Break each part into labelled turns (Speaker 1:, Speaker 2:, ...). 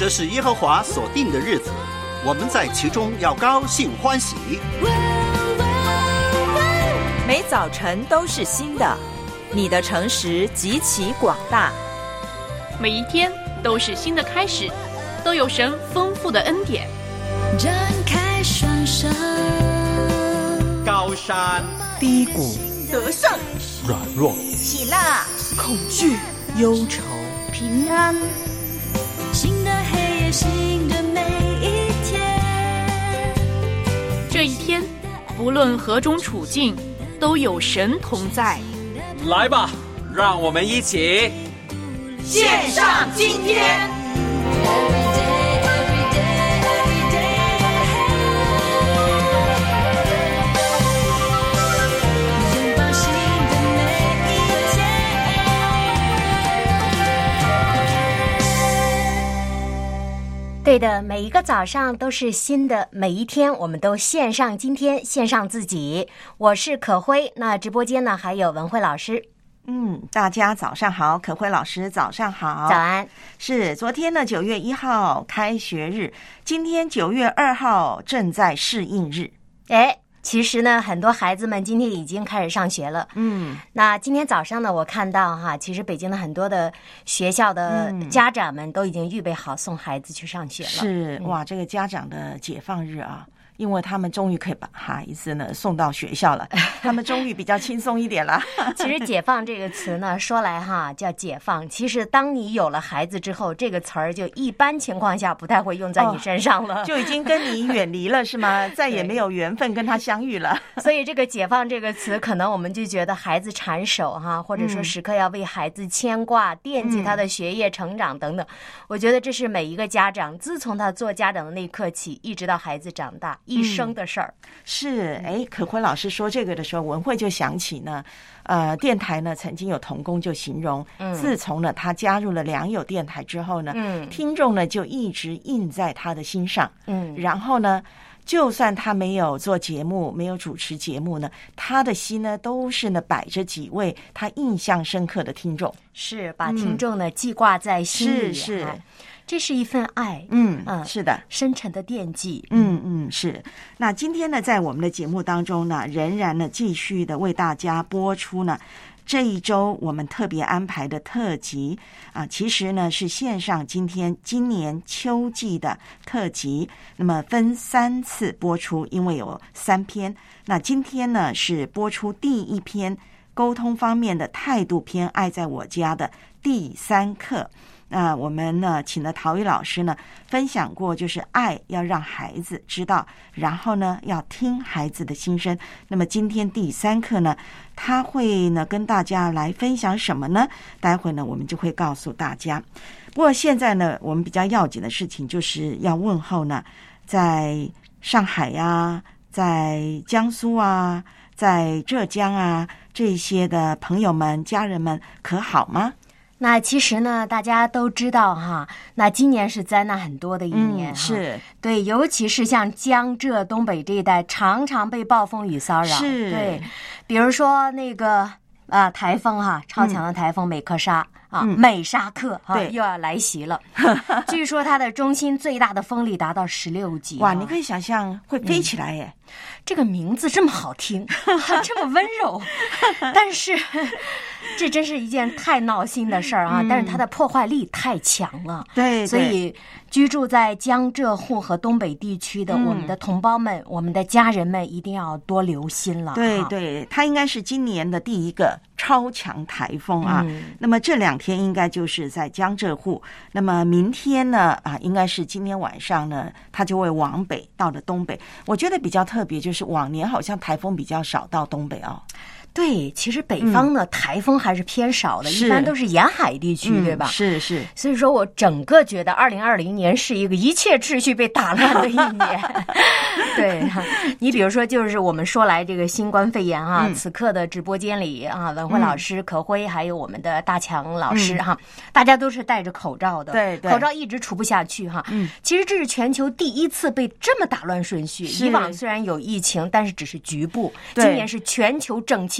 Speaker 1: 这是耶和华所定的日子，我们在其中要高兴欢喜。
Speaker 2: 每早晨都是新的，你的诚实极其广大。
Speaker 3: 每一天都是新的开始，都有神丰富的恩典。
Speaker 4: 展开双手，
Speaker 5: 高山
Speaker 2: 低谷，
Speaker 6: 得胜
Speaker 5: 软弱，
Speaker 6: 喜乐
Speaker 2: 恐惧忧愁，
Speaker 6: 平安，
Speaker 4: 新的黑夜，新的每一天。
Speaker 3: 这一天不论何种处境，都有神同在。
Speaker 5: 来吧，让我们一起
Speaker 6: 献上今天。
Speaker 7: 对的，每一个早上都是新的，每一天我们都献上今天，献上自己。我是可辉，那直播间呢还有文慧老师。
Speaker 8: 大家早上好，可辉老师早上好。
Speaker 7: 早安。
Speaker 8: 是昨天呢9月1号开学日，今天9月2号正在适应日。
Speaker 7: 其实呢，很多孩子们今天已经开始上学了。那今天早上呢，我看到其实北京的很多的学校的家长们都已经预备好送孩子去上学了。
Speaker 8: 是，哇，这个家长的解放日啊，因为他们终于可以把孩子呢送到学校了，他们终于比较轻松一点了。
Speaker 7: 其实解放这个词呢，说来叫解放，其实当你有了孩子之后，这个词儿就一般情况下不太会用在你身上了，
Speaker 8: 就已经跟你远离了是吗？再也没有缘分跟他相遇了。
Speaker 7: 所以这个解放这个词，可能我们就觉得孩子缠手或者说时刻要为孩子牵挂，惦记他的学业成长等等。我觉得这是每一个家长自从他做家长的那一刻起，一直到孩子长大一生的事儿。
Speaker 8: 是，可辉老师说这个的时候，文慧就想起呢，电台呢曾经有同工就形容，自从呢他加入了良友电台之后呢，听众呢就一直印在他的心上，然后呢，就算他没有做节目，没有主持节目呢，他的心呢都是呢摆着几位他印象深刻的听众，
Speaker 7: 是把听众呢记挂在心里，
Speaker 8: 是。
Speaker 7: 这是一份爱，
Speaker 8: 是的，
Speaker 7: 深沉的惦记，
Speaker 8: 是。那今天呢，在我们的节目当中呢，仍然呢继续的为大家播出呢这一周我们特别安排的特辑其实呢是线上今年秋季的特辑，那么分3次播出，因为有3篇。那今天呢是播出第1篇沟通方面的态度篇，爱在我家的第3课。那我们呢请了陶宇老师呢分享过，就是爱要让孩子知道，然后呢要听孩子的心声。那么今天第3课呢，他会呢跟大家来分享什么呢？待会呢我们就会告诉大家。不过现在呢，我们比较要紧的事情就是要问候呢，在上海呀，在江苏啊，在浙江啊这些的朋友们、家人们可好吗？
Speaker 7: 那其实呢，大家都知道那今年是灾难很多的一年，
Speaker 8: 是
Speaker 7: 对，尤其是像江浙东北这一带，常常被暴风雨骚扰，
Speaker 8: 是，
Speaker 7: 对，比如说那个台风超强的台风美克沙美沙克又要来袭了。据说它的中心最大的风力达到16级。
Speaker 8: 哇，你可以想象会飞起来耶！
Speaker 7: 这个名字这么好听，这么温柔，但是这真是一件太闹心的事儿但是它的破坏力太强了。
Speaker 8: 对，
Speaker 7: 所以居住在江浙沪和东北地区的我们的同胞们，我们的家人们一定要多留心了。
Speaker 8: 对，它应该是今年的第1个超强台风那么这2天应该就是在江浙沪，那么明天呢应该是今天晚上呢，它就会往北到了东北。我觉得比较特别就是往年好像台风比较少到东北
Speaker 7: 对，其实北方呢，台风还是偏少的，一般都是沿海地区，对吧？
Speaker 8: 是。
Speaker 7: 所以说我整个觉得2020年是一个一切秩序被打乱的一年。对，你比如说，就是我们说来这个新冠肺炎此刻的直播间里文慧老师、可辉还有我们的大强老师大家都是戴着口罩的，
Speaker 8: 对，
Speaker 7: 口罩一直除不下去其实这是全球第1次被这么打乱顺序。以往虽然有疫情，但是只是局部，今年是全球整齐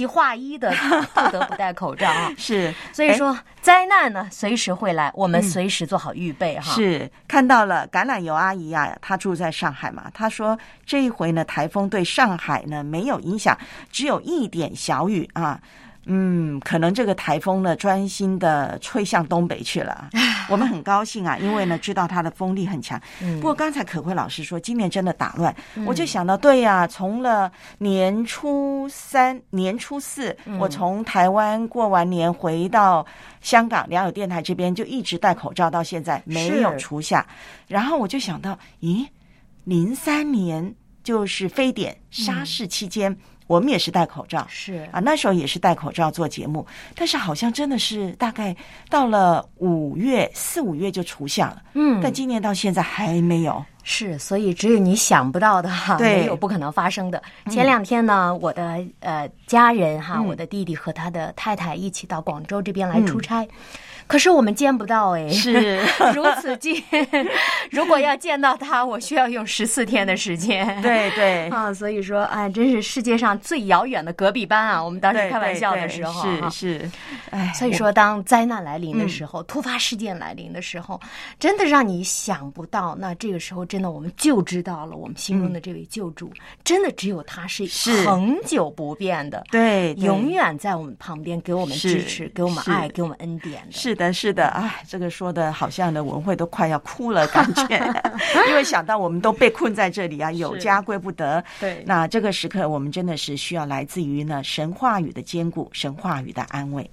Speaker 7: 化一的不得不戴口罩啊。
Speaker 8: 是，
Speaker 7: 所以说灾难呢随时会来，我们随时做好预备哈。
Speaker 8: 是，看到了橄榄油阿姨啊，她住在上海嘛，她说这一回呢，台风对上海呢没有影响，只有一点小雨啊。可能这个台风呢专心的吹向东北去了。我们很高兴啊，因为呢知道它的风力很强。不过刚才可慧老师说今年真的打乱，我就想到对呀，从了年初3、年初4，我从台湾过完年回到香港良友电台这边，就一直戴口罩到现在没有除下。然后我就想到，咦，03年就是非典沙士期间。我们也是戴口罩，
Speaker 7: 是
Speaker 8: 啊，那时候也是戴口罩做节目，但是好像真的是大概到了4、5月就除下了，但今年到现在还没有。
Speaker 7: 是，所以只有你想不到的哈，没有不可能发生的。前2天呢，我的家人哈，我的弟弟和他的太太一起到广州这边来出差。可是我们见不到哎，
Speaker 8: 是
Speaker 7: 如此近。如果要见到他，我需要用14天的时间。
Speaker 8: 对对
Speaker 7: 啊，所以说哎，真是世界上最遥远的隔壁班啊！我们当时开玩笑的时候，
Speaker 8: 是，哎，
Speaker 7: 所以说当灾难来临的时候，突发事件来临的时候，真的让你想不到。那这个时候，真的我们就知道了，我们心中的这位救主，真的只有他是恒久不变的，
Speaker 8: 对，
Speaker 7: 永远在我们旁边，给我们支持，给我们爱，给我们恩典的。
Speaker 8: 是的，哎，这个说的好像呢，文慧都快要哭了，感觉，因为想到我们都被困在这里啊，有家归不得。
Speaker 7: 对，
Speaker 8: 那这个时刻，我们真的是需要来自于呢神话语的坚固，神话语的安慰。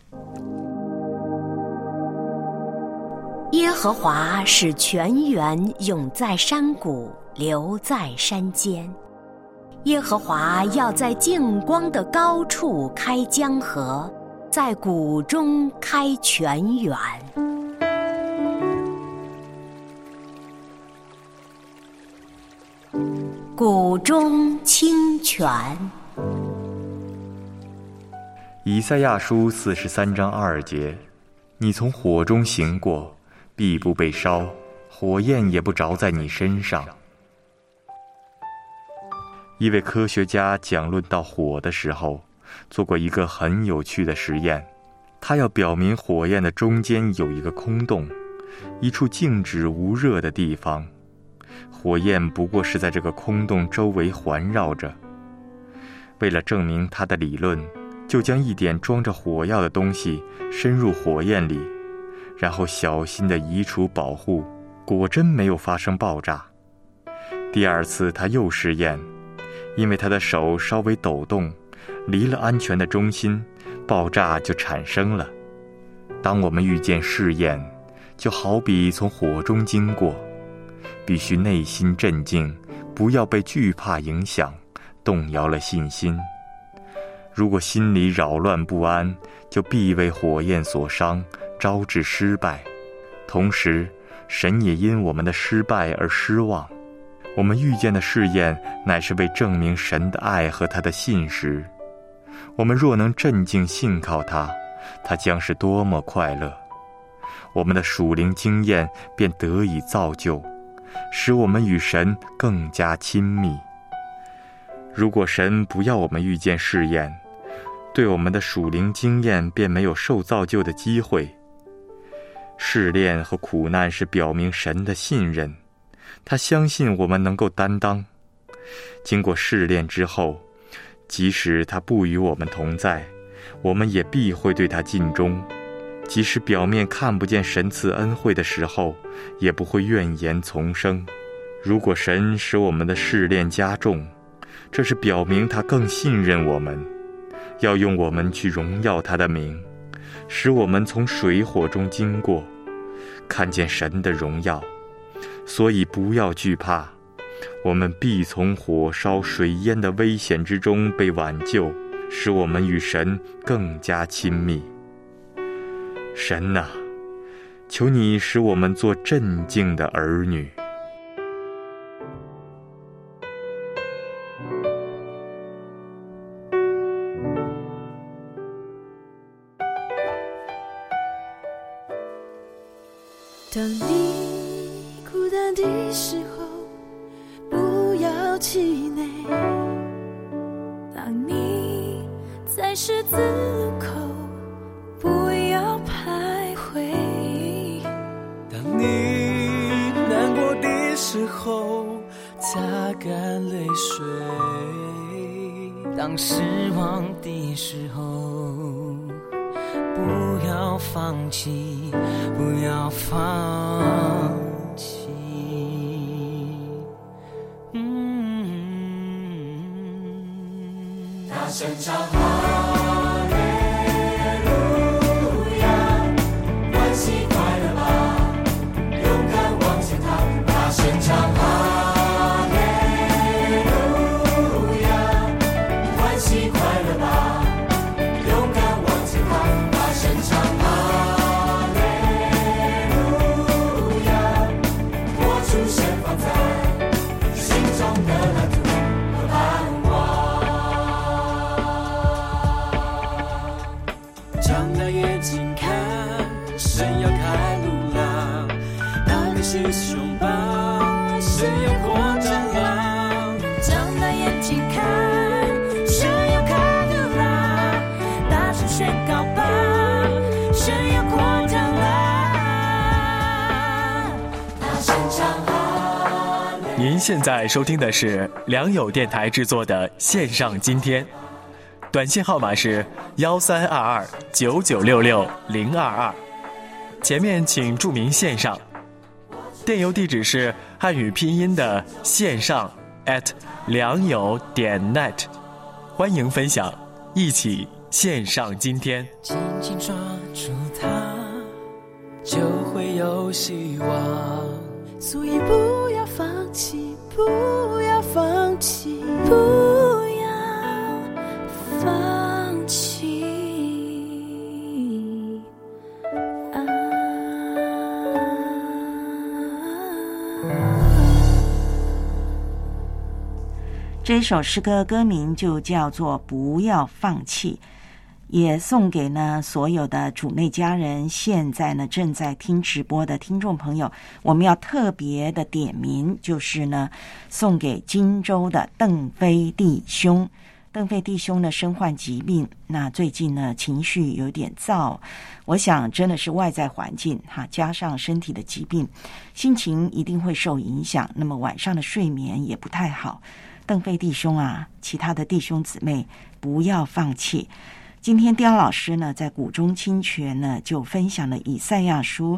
Speaker 9: 耶和华使泉源涌在山谷，流在山间。耶和华要在净光的高处开江河，在谷中开泉源。谷中清泉。
Speaker 10: 以赛亚书43章2节，你从火中行过，必不被烧，火焰也不着在你身上。一位科学家讲论到火的时候，做过一个很有趣的实验。他要表明火焰的中间有一个空洞，一处静止无热的地方，火焰不过是在这个空洞周围环绕着。为了证明他的理论，就将一点装着火药的东西伸入火焰里，然后小心地移除保护，果真没有发生爆炸。第2次他又试验，因为他的手稍微抖动，离了安全的中心，爆炸就产生了。当我们遇见试验，就好比从火中经过，必须内心镇静，不要被惧怕影响，动摇了信心。如果心里扰乱不安，就必为火焰所伤，招致失败。同时，神也因我们的失败而失望。我们遇见的试验，乃是为证明神的爱和他的信实。我们若能镇静信靠他，他将是多么快乐。我们的属灵经验便得以造就，使我们与神更加亲密。如果神不要我们遇见试验，对我们的属灵经验便没有受造就的机会。试炼和苦难是表明神的信任，他相信我们能够担当。经过试炼之后，即使他不与我们同在，我们也必会对他尽忠。即使表面看不见神赐恩惠的时候，也不会怨言丛生。如果神使我们的试炼加重，这是表明他更信任我们，要用我们去荣耀他的名，使我们从水火中经过，看见神的荣耀。所以不要惧怕，我们必从火烧水淹的危险之中被挽救，使我们与神更加亲密。神啊，求你使我们做镇静的儿女。
Speaker 4: 当你孤单的时候，不要气馁。当你在十字路口，不要徘徊。
Speaker 11: 当你难过的时候，擦干泪水。
Speaker 12: 当失望的时候，不要放弃，不要放弃。
Speaker 11: 大声唱哈利路亚，欢喜快乐吧，勇敢往前踏。大声唱哈利路亚，欢喜快乐吧，勇敢往前踏。大声唱哈利路亚，活出神放在心中的蓝图和盼望。张大眼睛看，神要开路啦！打开心胸吧，神要扩张啦！
Speaker 4: 张大眼睛看，神要开路啦！大声宣告吧，神要扩张啦！大声唱哈利。
Speaker 13: 您现在收听的是良友电台制作的线上今天。短信号码是13229966-022，前面请注明线上。电邮地址是汉语拼音的线上良友.net， 欢迎分享，一起线上今天。
Speaker 12: 紧紧抓住它，就会有希望。
Speaker 4: 所以不要放弃，不要放弃，不要放弃
Speaker 8: 这首诗歌歌名就叫做不要放弃，也送给呢所有的主内家人。现在呢正在听直播的听众朋友，我们要特别的点名，就是呢送给荆州的邓飞弟兄。邓飞弟兄呢身患疾病，那最近呢情绪有点躁，我想真的是外在环境加上身体的疾病，心情一定会受影响，那么晚上的睡眠也不太好。邓飞弟兄啊，其他的弟兄姊妹不要放弃。今天刁老师呢在谷中清泉呢就分享了以赛亚书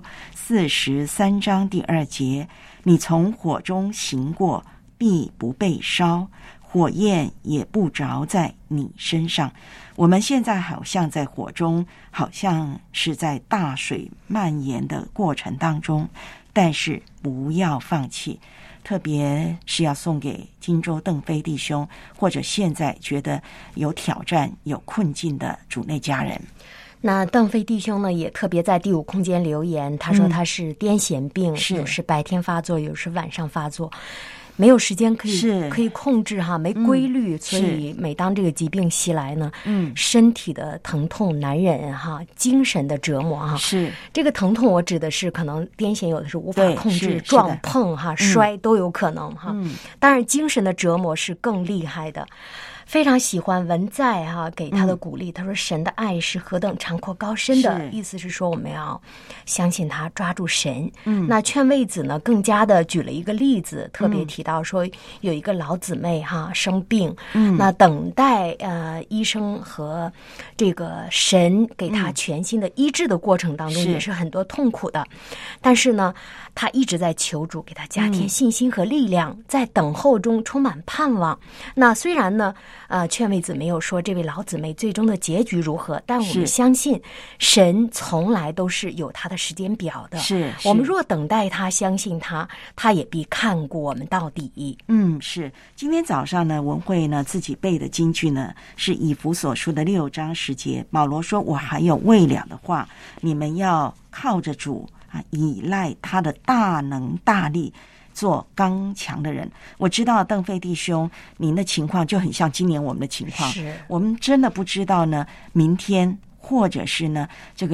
Speaker 8: 43章第2节，你从火中行过，必不被烧，火焰也不着在你身上。我们现在好像在火中，好像是在大水蔓延的过程当中，但是不要放弃。特别是要送给荆州邓飞弟兄，或者现在觉得有挑战有困境的主内家人。
Speaker 7: 那邓飞弟兄呢也特别在第5空间留言，他说他是癫痫病，有时白天发作，有时晚上发作，没有时间可以控制没规律，所以每当这个疾病袭来呢，身体的疼痛难忍精神的折磨
Speaker 8: 是
Speaker 7: 这个疼痛，我指的是可能癫痫有的是无法控制，撞碰摔都有可能当然精神的折磨是更厉害的。非常喜欢文在给他的鼓励，他说神的爱是何等长阔高深的，意思是说我们要相信他，抓住神。那劝慰子呢更加的举了一个例子，特别提到说有一个老姊妹生病，那等待医生和这个神给他全新的医治的过程当中也是很多痛苦的，但是呢他一直在求主给他加添信心和力量，在等候中充满盼望。那虽然呢劝慰子没有说这位老姊妹最终的结局如何，但我们相信神从来都是有他的时间表的，我们若等待他，相信他，他也必看顾我们到底。
Speaker 8: 是。今天早上呢文慧呢自己背的金句呢是以弗所书的6章10节，保罗说我还有未了的话，你们要靠着主依赖他的大能大力，做刚强的人。我知道邓飞弟兄您的情况就很像今年我们的情况，我们真的不知道呢明天或者是呢这个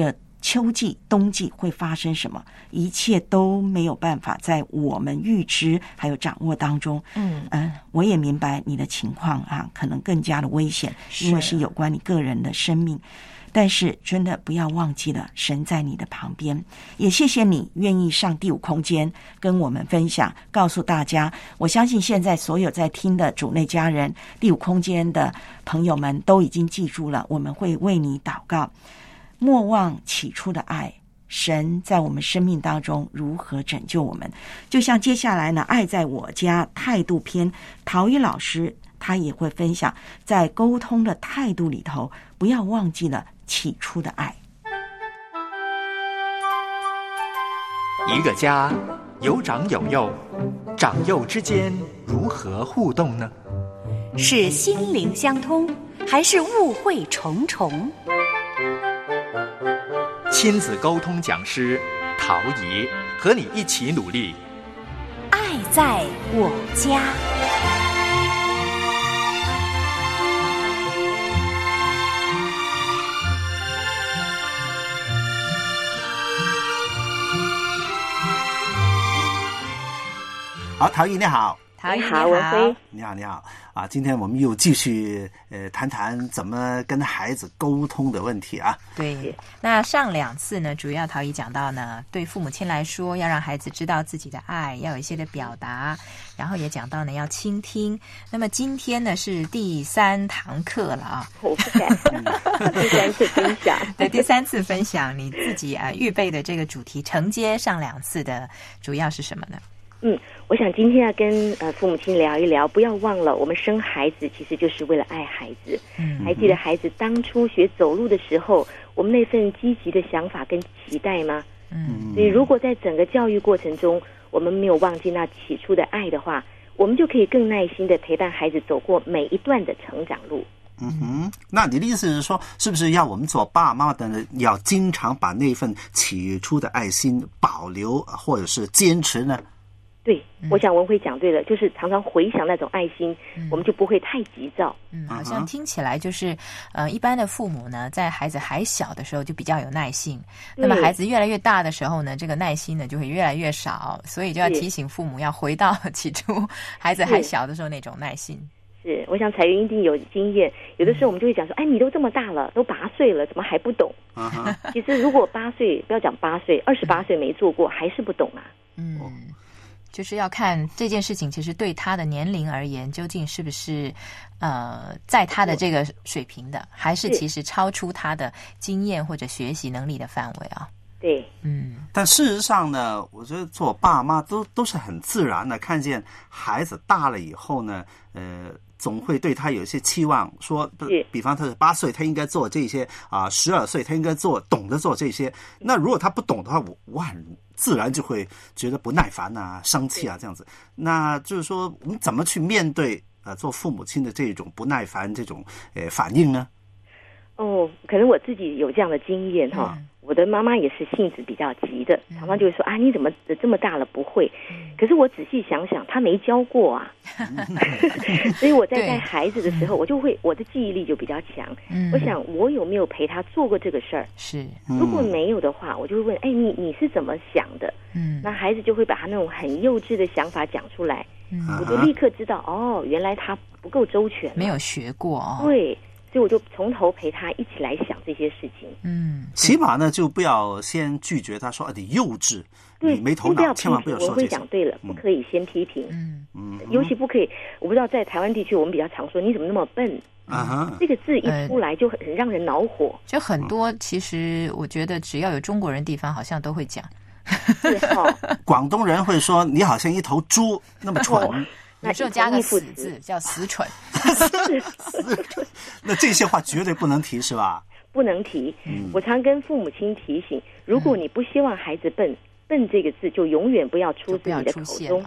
Speaker 8: 秋季、冬季会发生什么，一切都没有办法在我们预知还有掌握当中。我也明白你的情况啊，可能更加的危险，因为是有关你个人的生命。但是真的不要忘记了，神在你的旁边。也谢谢你愿意上第五空间跟我们分享，告诉大家，我相信现在所有在听的主内家人，第五空间的朋友们都已经记住了，我们会为你祷告。莫忘起初的爱，神在我们生命当中如何拯救我们。就像接下来呢，爱在我家态度篇，陶宇老师他也会分享，在沟通的态度里头，不要忘记了起初的爱。
Speaker 14: 一个家有长有幼，长幼之间如何互动呢？
Speaker 9: 是心灵相通，还是误会重重？
Speaker 14: 亲子沟通讲师陶怡和你一起努力，
Speaker 9: 爱在我家。
Speaker 1: 好，陶怡你好。
Speaker 2: 陶怡你
Speaker 6: 好，文辉，
Speaker 1: 你好，你好啊！今天我们又继续谈谈怎么跟孩子沟通的问题啊。
Speaker 2: 对，那上2次呢，主要陶怡讲到呢，对父母亲来说，要让孩子知道自己的爱，要有一些的表达，然后也讲到呢，要倾听。那么今天呢是第3堂课了啊，
Speaker 6: 我不敢，第3次分享。
Speaker 2: 对，第3次分享你自己预备的这个主题，承接上2次的，主要是什么呢？
Speaker 6: 我想今天要跟父母亲聊一聊，不要忘了，我们生孩子其实就是为了爱孩子。还记得孩子当初学走路的时候，我们那份积极的想法跟期待吗？所以如果在整个教育过程中，我们没有忘记那起初的爱的话，我们就可以更耐心的陪伴孩子走过每一段的成长路。
Speaker 1: 那你的意思是说，是不是要我们做爸妈的人要经常把那份起初的爱心保留，或者是坚持呢？
Speaker 6: 对，我想文辉讲对了，就是常常回想那种爱心，我们就不会太急躁。
Speaker 2: 好像听起来就是一般的父母呢，在孩子还小的时候就比较有耐性，那么孩子越来越大的时候呢，这个耐心呢就会越来越少，所以就要提醒父母要回到起初孩子还小的时候那种耐性。
Speaker 6: 是，我想彩云一定有经验，有的时候我们就会讲说，哎，你都这么大了，都8岁了，怎么还不懂？其实如果8岁，不要讲8岁，28岁没做过，还是不懂啊。
Speaker 2: 就是要看这件事情，其实对他的年龄而言，究竟是不是在他的这个水平的，还是其实超出他的经验或者学习能力的范围啊？
Speaker 6: 对，
Speaker 1: 但事实上呢，我觉得做爸妈都是很自然的，看见孩子大了以后呢，总会对他有一些期望，说，比方他是8岁，他应该做这些啊，12岁他应该懂得做这些。那如果他不懂的话，我很自然就会觉得不耐烦啊、生气啊这样子。那就是说，我们怎么去面对做父母亲的这种不耐烦这种反应呢？
Speaker 6: 可能我自己有这样的经验哈。我的妈妈也是性子比较急的，常常就会说啊，你怎么这么大了不会？可是我仔细想想，她没教过啊。所以我在带孩子的时候，我的记忆力就比较强。我想我有没有陪他做过这个事儿？
Speaker 2: 是，
Speaker 6: 如果没有的话，我就会问，哎，你是怎么想的？那孩子就会把他那种很幼稚的想法讲出来，我就立刻知道，哦，原来他不够周全，
Speaker 2: 没有学过哦。
Speaker 6: 对。所以我就从头陪他一起来想这些事情。
Speaker 1: 起码呢，就不要先拒绝他说你幼稚，你没头脑，千万不要说这些。
Speaker 6: 我会讲对了，不可以先批评。尤其不可以，我不知道在台湾地区，我们比较常说你怎么那么笨。这个字一出来就很让人恼火。
Speaker 2: 就很多，其实我觉得只要有中国人地方，好像都会讲。
Speaker 1: 广东人会说你好像一头猪，那么蠢。
Speaker 2: 有时候加个死字叫死蠢。
Speaker 1: 那这些话绝对不能提是吧？
Speaker 6: 不能提。我常跟父母亲提醒，如果你不希望孩子笨这个字就永远不要出自你的口中。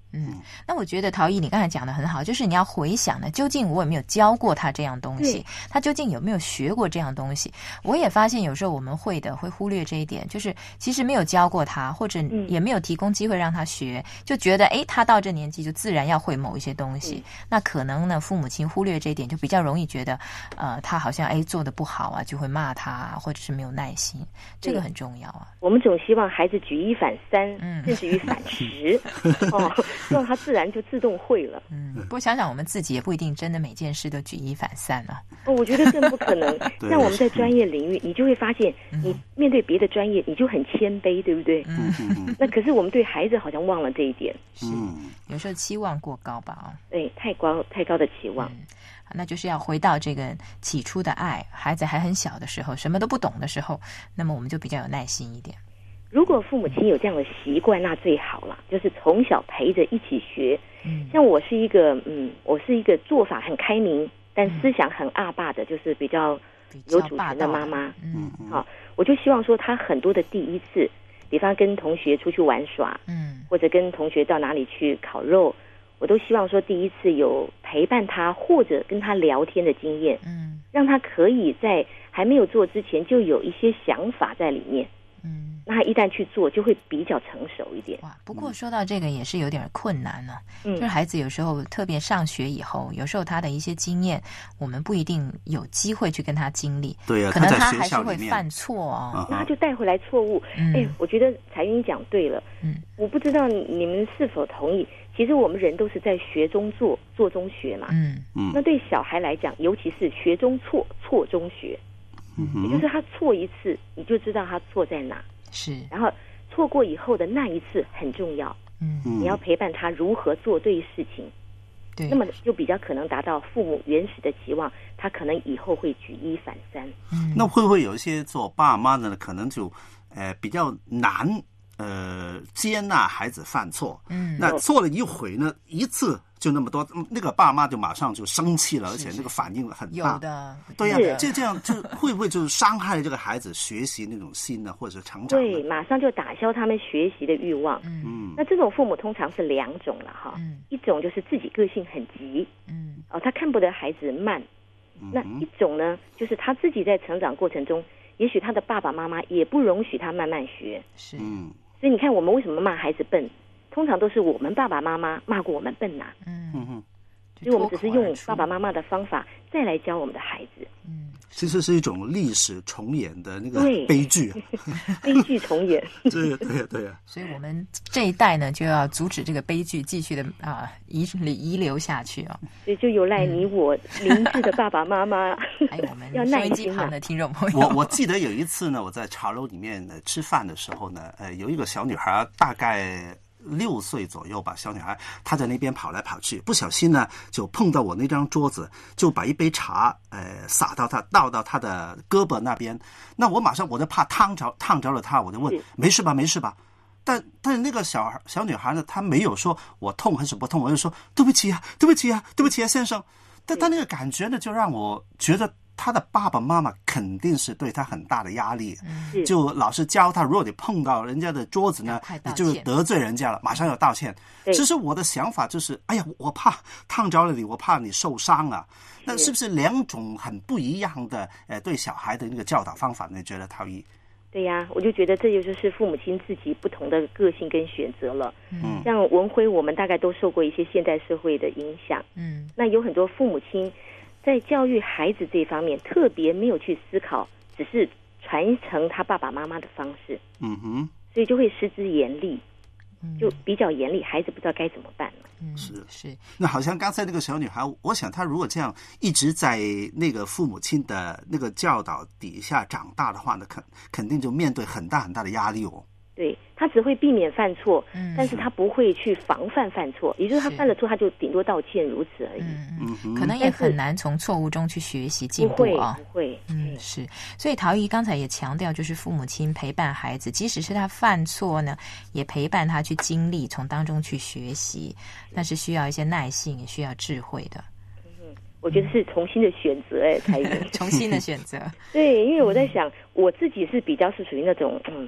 Speaker 2: 那我觉得陶艺你刚才讲的很好，就是你要回想呢，究竟我有没有教过他这样东西，他究竟有没有学过这样东西。我也发现有时候我们会忽略这一点，就是其实没有教过他，或者也没有提供机会让他学，就觉得他到这年纪就自然要会某一些东西。那可能呢父母亲忽略这一点，就比较容易觉得他好像做得不好啊，就会骂他啊，或者是没有耐心。这个很重要啊。
Speaker 6: 我们总希望孩子举一反三，甚至于反10希望他自然就自动会了。
Speaker 2: 不过想想我们自己也不一定真的每件事都举一反三啊。
Speaker 6: 我觉得更不可能。像我们在专业领域，你就会发现，你面对别的专业，你就很谦卑，对不对？那可是我们对孩子好像忘了这一点。
Speaker 2: 有时候期望过高吧。
Speaker 6: 对，太高的期望。
Speaker 2: 那就是要回到这个起初的爱，孩子还很小的时候，什么都不懂的时候，那么我们就比较有耐心一点。
Speaker 6: 如果父母亲有这样的习惯，那最好了，就是从小陪着一起学。像我是一个做法很开明，但思想很阿爸的，就是比较有主权的妈妈。我就希望说他很多的第一次，比方跟同学出去玩耍，或者跟同学到哪里去烤肉，我都希望说第一次有陪伴他或者跟他聊天的经验，让他可以在还没有做之前就有一些想法在里面。那他一旦去做，就会比较成熟一点。
Speaker 2: 不过说到这个也是有点困难呢。就是孩子有时候特别上学以后，有时候他的一些经验，我们不一定有机会去跟他经历。
Speaker 1: 对啊，
Speaker 2: 可能他还是会犯错啊。
Speaker 6: 那他就带回来错误。我觉得彩云讲对了。我不知道你们是否同意。其实我们人都是在学中做，做中学嘛。那对小孩来讲，尤其是学中错，错中学。也就是他错一次，你就知道他错在哪。
Speaker 2: 是，
Speaker 6: 然后错过以后的那一次很重要。你要陪伴他如何做对事情。
Speaker 2: 对，
Speaker 6: 那么就比较可能达到父母原始的期望，他可能以后会举一反三。
Speaker 1: 那会不会有一些做爸妈的呢，可能就比较难接纳孩子犯错？那错了一回呢，一次就那么多，那个爸妈就马上就生气了，而且那个反应很大。
Speaker 2: 有的，
Speaker 1: 对呀，这样就会不会就是伤害这个孩子学习那种心呢，或者是成长？
Speaker 6: 对，马上就打消他们学习的欲望。那这种父母通常是2种了哈。一种就是自己个性很急，他看不得孩子慢。那一种呢，就是他自己在成长过程中，也许他的爸爸妈妈也不容许他慢慢学。
Speaker 2: 是，
Speaker 6: 所以你看，我们为什么骂孩子笨？通常都是我们爸爸妈妈骂过我们笨呐。所以我们只是用爸爸妈妈的方法再来教我们的孩子。
Speaker 1: 其实是一种历史重演的那个悲剧。
Speaker 6: 悲剧重演。
Speaker 1: 对呀。
Speaker 2: 所以我们这一代呢，就要阻止这个悲剧继续的遗留下去啊。
Speaker 6: 所以就有赖你我明智的爸爸妈妈，
Speaker 2: 还有我们
Speaker 6: 要耐心
Speaker 2: 旁的听众朋友。
Speaker 1: 我记得有一次呢，我在茶楼里面吃饭的时候呢，有一个小女孩，大概6岁左右吧，小女孩她在那边跑来跑去，不小心呢就碰到我那张桌子，就把一杯茶洒到她，倒到她的胳膊那边。那我马上我就怕烫着了她，我就问没事吧？但是那个小女孩呢，她没有说我痛还是不痛，我就说对不起啊，先生。但她那个感觉呢，就让我觉得他的爸爸妈妈肯定是对他很大的压力，就老是教他，如果你碰到人家的桌子呢，你就得罪人家了，马上要道歉。其实我的想法就是，哎呀，我怕烫着了你，我怕你受伤啊。那是不是2种很不一样的对小孩的那个教导方法呢？你觉得陶艺？
Speaker 6: 对呀，我就觉得这就是父母亲自己不同的个性跟选择了。像文辉，我们大概都受过一些现代社会的影响。那有很多父母亲在教育孩子这方面特别没有去思考，只是传承他爸爸妈妈的方式。所以就会失之严厉，就比较严厉，孩子不知道该怎么办了。
Speaker 2: 是。
Speaker 1: 那好像刚才那个小女孩，我想她如果这样一直在那个父母亲的那个教导底下长大的话呢，肯定就面对很大很大的压力哦。
Speaker 6: 对，他只会避免犯错，但是他不会去防范犯错，也就是他犯了错，他就顶多道歉如此而已。
Speaker 2: 可能也很难从错误中去学习进步啊。
Speaker 6: 不会。
Speaker 2: 是。所以陶艺刚才也强调，就是父母亲陪伴孩子，即使是他犯错呢，也陪伴他去经历，从当中去学习，但是需要一些耐性，也需要智慧的。
Speaker 6: 我觉得是重新的选择，才
Speaker 2: 重新的选择。
Speaker 6: 对，因为我在想，我自己是比较是属于那种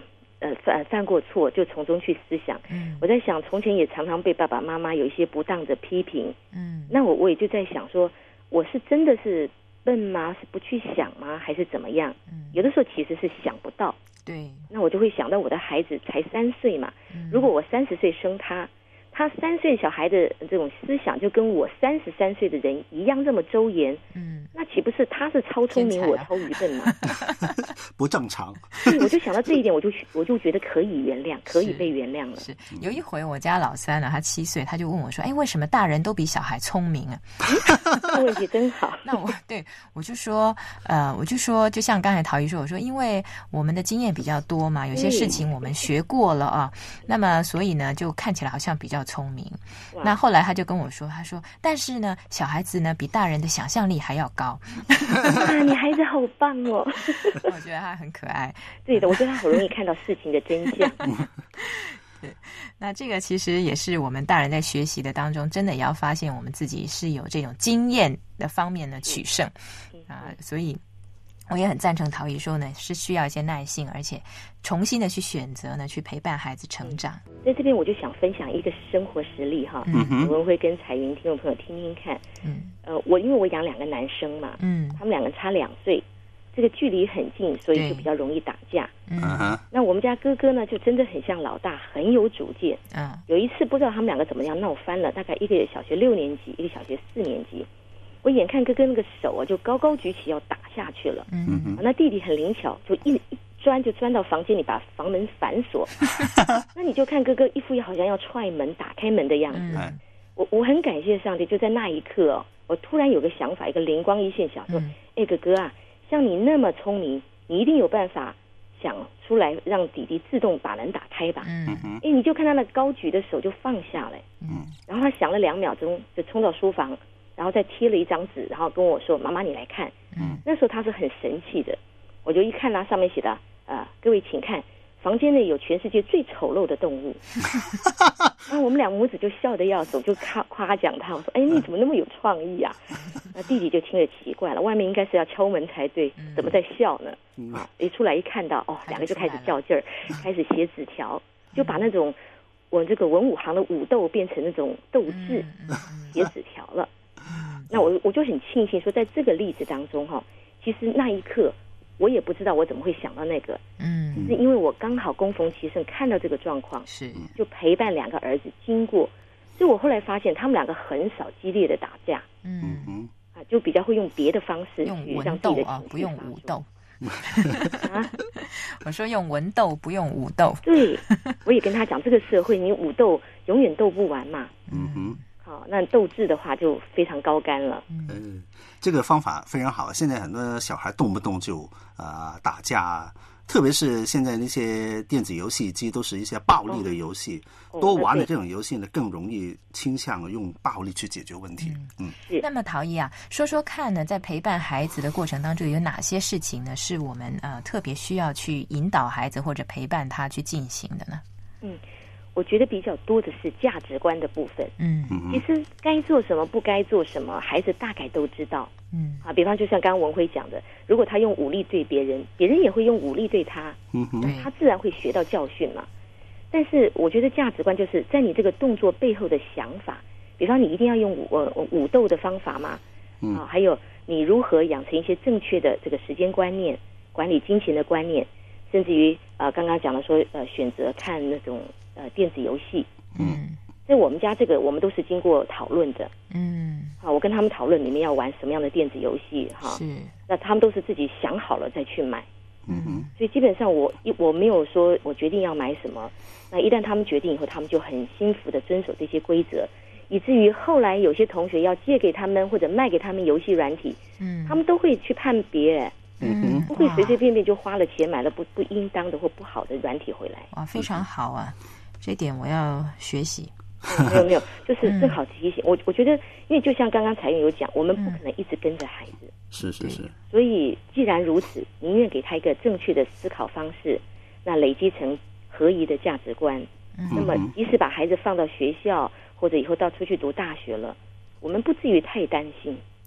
Speaker 6: 犯过错，就从中去思想。我在想，从前也常常被爸爸妈妈有一些不当的批评。那我也就在想说，我是真的是笨吗？是不去想吗？还是怎么样？有的时候其实是想不到。
Speaker 2: 对，
Speaker 6: 那我就会想到我的孩子才3岁嘛，如果我30岁生他3岁小孩的这种思想就跟我33岁的人一样这么周延，那岂不是他是超聪明，我超愚笨吗？
Speaker 1: 不正常。
Speaker 6: 对，我就想到这一点，我就觉得可以原谅，可以被原谅了。
Speaker 2: 是有一回我家老三呢，他7岁，他就问我说：“哎，为什么大人都比小孩聪明啊？”
Speaker 6: 这问题真好。
Speaker 2: 那我就说，就像刚才陶姨说，我说因为我们的经验比较多嘛，有些事情我们学过了啊，那么所以呢，就看起来好像比较聪明。那后来他就跟我说，他说，但是呢，小孩子呢比大人的想象力还要高。
Speaker 6: 你孩子好棒哦！
Speaker 2: 我觉得他很可爱。
Speaker 6: 对的，我觉得他好容易看到事情的真相。
Speaker 2: 对，那这个其实也是我们大人在学习的当中，真的也要发现我们自己是有这种经验的方面的取胜所以我也很赞成陶姨说呢，是需要一些耐性，而且重新的去选择呢，去陪伴孩子成长。
Speaker 6: 在这边我就想分享一个生活实例哈，我们会跟彩云听众朋友听听看。因为我养2个男生嘛，他们2个差2岁，这个距离很近，所以就比较容易打架。那我们家哥哥呢，就真的很像老大，很有主见。有一次不知道他们2个怎么样闹翻了，大概一个小学6年级，一个小学4年级。我眼看哥哥那个手啊，就高高举起要打下去了。那弟弟很灵巧，就一钻就钻到房间里，把房门反锁。那你就看哥哥一副好像要踹门打开门的样子。我很感谢上帝，就在那一刻我突然有个想法，一个灵光一现，想说，哥哥啊，像你那么聪明，你一定有办法想出来让弟弟自动把门打开吧。你就看他那高举的手就放下了。然后他想了2秒钟，就冲到书房，然后再贴了一张纸，然后跟我说：“妈妈，你来看。”那时候他是很神气的，我就一看他上面写的各位请看，房间内有全世界最丑陋的动物。然后我们2母子就笑得要死，就夸奖他，我说：“你怎么那么有创意啊？”那弟弟就听了奇怪了，外面应该是要敲门才对，怎么在笑呢？一出来一看到2个就开始较劲儿，开始写纸条，就把那种我这个文武行的武斗变成那种斗志，写纸条了。那我就很庆幸说，在这个例子当中其实那一刻我也不知道我怎么会想到那个，是因为我刚好恭逢其盛看到这个状况，就陪伴2个儿子经过，所以我后来发现他们2个很少激烈的打架，就比较会用别的方式去让自己的情绪
Speaker 2: 不用武斗。我说用文斗不用武斗。
Speaker 6: 对，我也跟他讲，这个社会你武斗永远斗不完嘛。好，那斗志的话就非常高竿了。
Speaker 1: 这个方法非常好。现在很多小孩动不动就打架，特别是现在那些电子游戏机都是一些暴力的游戏，多玩的这种游戏呢，更容易倾向用暴力去解决问题。
Speaker 2: 那么陶姨啊，说说看呢，在陪伴孩子的过程当中，有哪些事情呢，是我们特别需要去引导孩子或者陪伴他去进行的呢？
Speaker 6: 我觉得比较多的是价值观的部分。其实该做什么不该做什么，孩子大概都知道。比方就像刚刚文辉讲的，如果他用武力对别人，别人也会用武力对他，他自然会学到教训嘛。但是我觉得价值观就是在你这个动作背后的想法，比方你一定要用武斗的方法嘛，还有你如何养成一些正确的这个时间观念、管理金钱的观念，甚至于刚刚讲的说选择看那种电子游戏。在我们家这个我们都是经过讨论的。我跟他们讨论里面要玩什么样的电子游戏那他们都是自己想好了再去买。所以基本上我没有说我决定要买什么，那一旦他们决定以后，他们就很心服的遵守这些规则，以至于后来有些同学要借给他们或者卖给他们游戏软体，他们都会去判别，不会随随便便就花了钱买了不应当的或不好的软体回来。
Speaker 2: 哇，非常好啊，这点我要学习。
Speaker 6: 没有，就是正好提醒我觉得，因为就像刚刚彩云有讲，我们不可能一直跟着孩子。
Speaker 1: 是。
Speaker 6: 所以既然如此，宁愿给他一个正确的思考方式，那累积成合宜的价值观。那么即使把孩子放到学校，或者以后到出去读大学了，我们不至于太担心。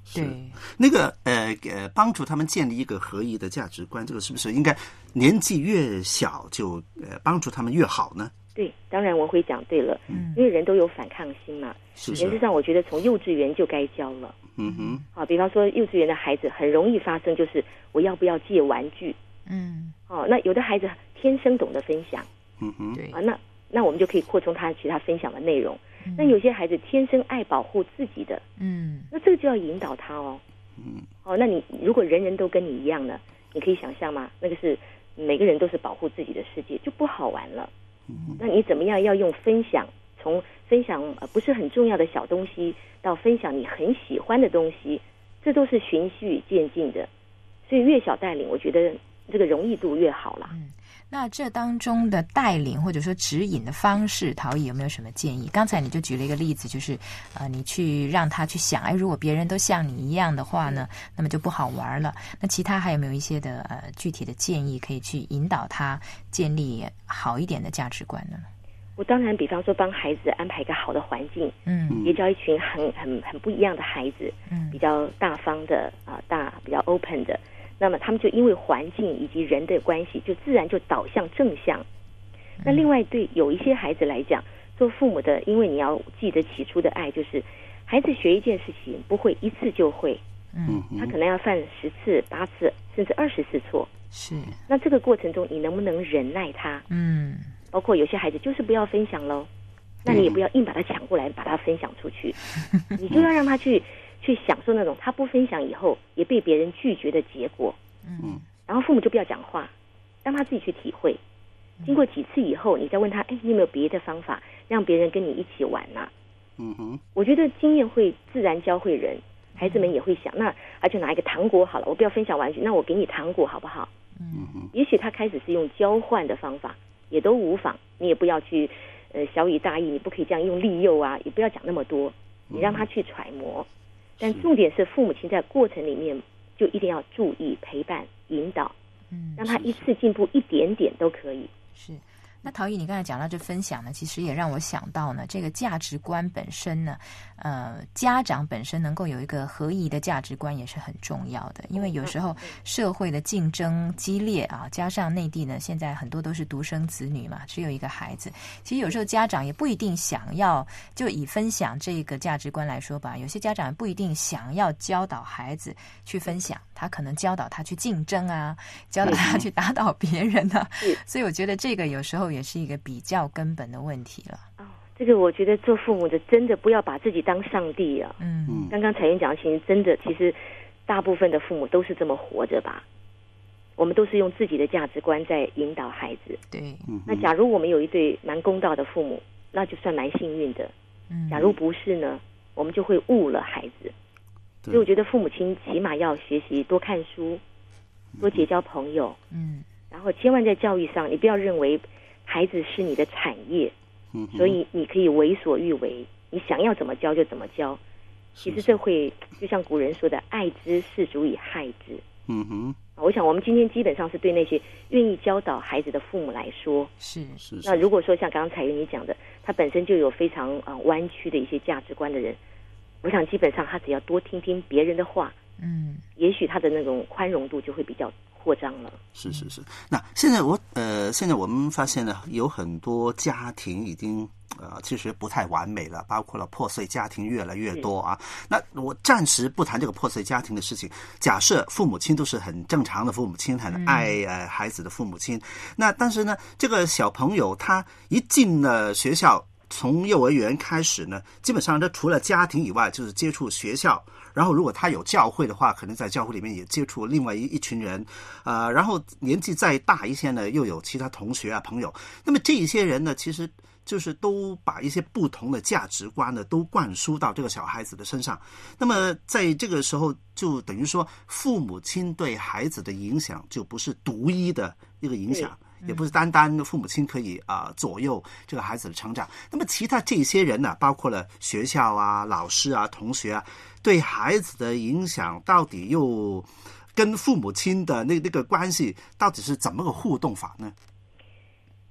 Speaker 2: 对，
Speaker 1: 那个帮助他们建立一个合一的价值观，这个是不是应该年纪越小就帮助他们越好呢？
Speaker 6: 对，当然我会讲对了，因为人都有反抗心嘛。原则上，我觉得从幼稚园就该教了。比方说幼稚园的孩子很容易发生就是我要不要借玩具？那有的孩子天生懂得分享，
Speaker 2: 对
Speaker 6: 那我们就可以扩充他其他分享的内容。那有些孩子天生爱保护自己的，那这个就要引导他哦。那你如果人人都跟你一样呢，你可以想象吗？那个是每个人都是保护自己的世界，就不好玩了。那你怎么样要用分享，从分享不是很重要的小东西，到分享你很喜欢的东西，这都是循序渐进的。所以越小带领，我觉得这个容易度越好了。
Speaker 2: 那这当中的带领或者说指引的方式，陶艺有没有什么建议？刚才你就举了一个例子，就是你去让他去想，如果别人都像你一样的话呢，那么就不好玩了。那其他还有没有一些的具体的建议，可以去引导他建立好一点的价值观呢？
Speaker 6: 我当然，比方说帮孩子安排一个好的环境，结交一群很不一样的孩子，比较大方的比较 open 的。那么他们就因为环境以及人的关系，就自然就导向正向。那另外对有一些孩子来讲，做父母的，因为你要记得起初的爱，就是孩子学一件事情不会一次就会，他可能要犯10次、8次，甚至20次错。
Speaker 2: 是。
Speaker 6: 那这个过程中，你能不能忍耐他？包括有些孩子就是不要分享喽，那你也不要硬把他抢过来，把他分享出去，你就要让他去享受那种他不分享以后也被别人拒绝的结果。然后父母就不要讲话，让他自己去体会。经过几次以后，你再问他，你有没有别的方法让别人跟你一起玩啊？我觉得经验会自然教会人，孩子们也会想，那就拿一个糖果好了，我不要分享玩具，那我给你糖果好不好？也许他开始是用交换的方法，也都无妨。你也不要去小以大义，你不可以这样用利诱啊，也不要讲那么多，你让他去揣摩。但重点是父母亲在过程里面就一定要注意陪伴引导，让他一次进步一点点都可以。
Speaker 2: 是。那陶艺，你刚才讲到这分享呢，其实也让我想到呢，这个价值观本身呢，家长本身能够有一个合宜的价值观也是很重要的。因为有时候社会的竞争激烈啊，加上内地呢现在很多都是独生子女嘛，只有一个孩子，其实有时候家长也不一定想要，就以分享这个价值观来说吧，有些家长不一定想要教导孩子去分享，他可能教导他去竞争啊，教导他去打倒别人啊，所以我觉得这个有时候也是一个比较根本的问题了。
Speaker 6: 这个我觉得做父母的真的不要把自己当上帝啊。刚刚彩云讲的其实大部分的父母都是这么活着吧。我们都是用自己的价值观在引导孩子。
Speaker 2: 对。
Speaker 6: 那假如我们有一对蛮公道的父母，那就算蛮幸运的。假如不是呢，我们就会误了孩子。所以我觉得父母亲起码要学习多看书，多结交朋友。然后千万在教育上，你不要认为孩子是你的产业，所以你可以为所欲为，你想要怎么教就怎么教。其实这会就像古人说的，爱之是足以害之。我想我们今天基本上是对那些愿意教导孩子的父母来说，
Speaker 2: 是。
Speaker 6: 那如果说像刚刚彩云你讲的，他本身就有非常弯曲的一些价值观的人，我想基本上他只要多听听别人的话，也许他的那种宽容度就会比较扩张了。
Speaker 1: 是。那现在我们发现呢，有很多家庭已经其实不太完美了，包括了破碎家庭越来越多啊。那我暂时不谈这个破碎家庭的事情，假设父母亲都是很正常的父母亲，很爱孩子的父母亲，那但是呢，这个小朋友他一进了学校，从幼儿园开始呢，基本上他除了家庭以外，就是接触学校。然后如果他有教会的话，可能在教会里面也接触另外一群人，然后年纪再大一些呢，又有其他同学啊朋友。那么这一些人呢，其实就是都把一些不同的价值观呢，都灌输到这个小孩子的身上。那么在这个时候，就等于说父母亲对孩子的影响就不是独一的一个影响。也不是单单父母亲可以左右这个孩子的成长。那么其他这些人呢，包括了学校啊、老师啊、同学啊，对孩子的影响到底又跟父母亲的那个关系到底是怎么个互动法呢？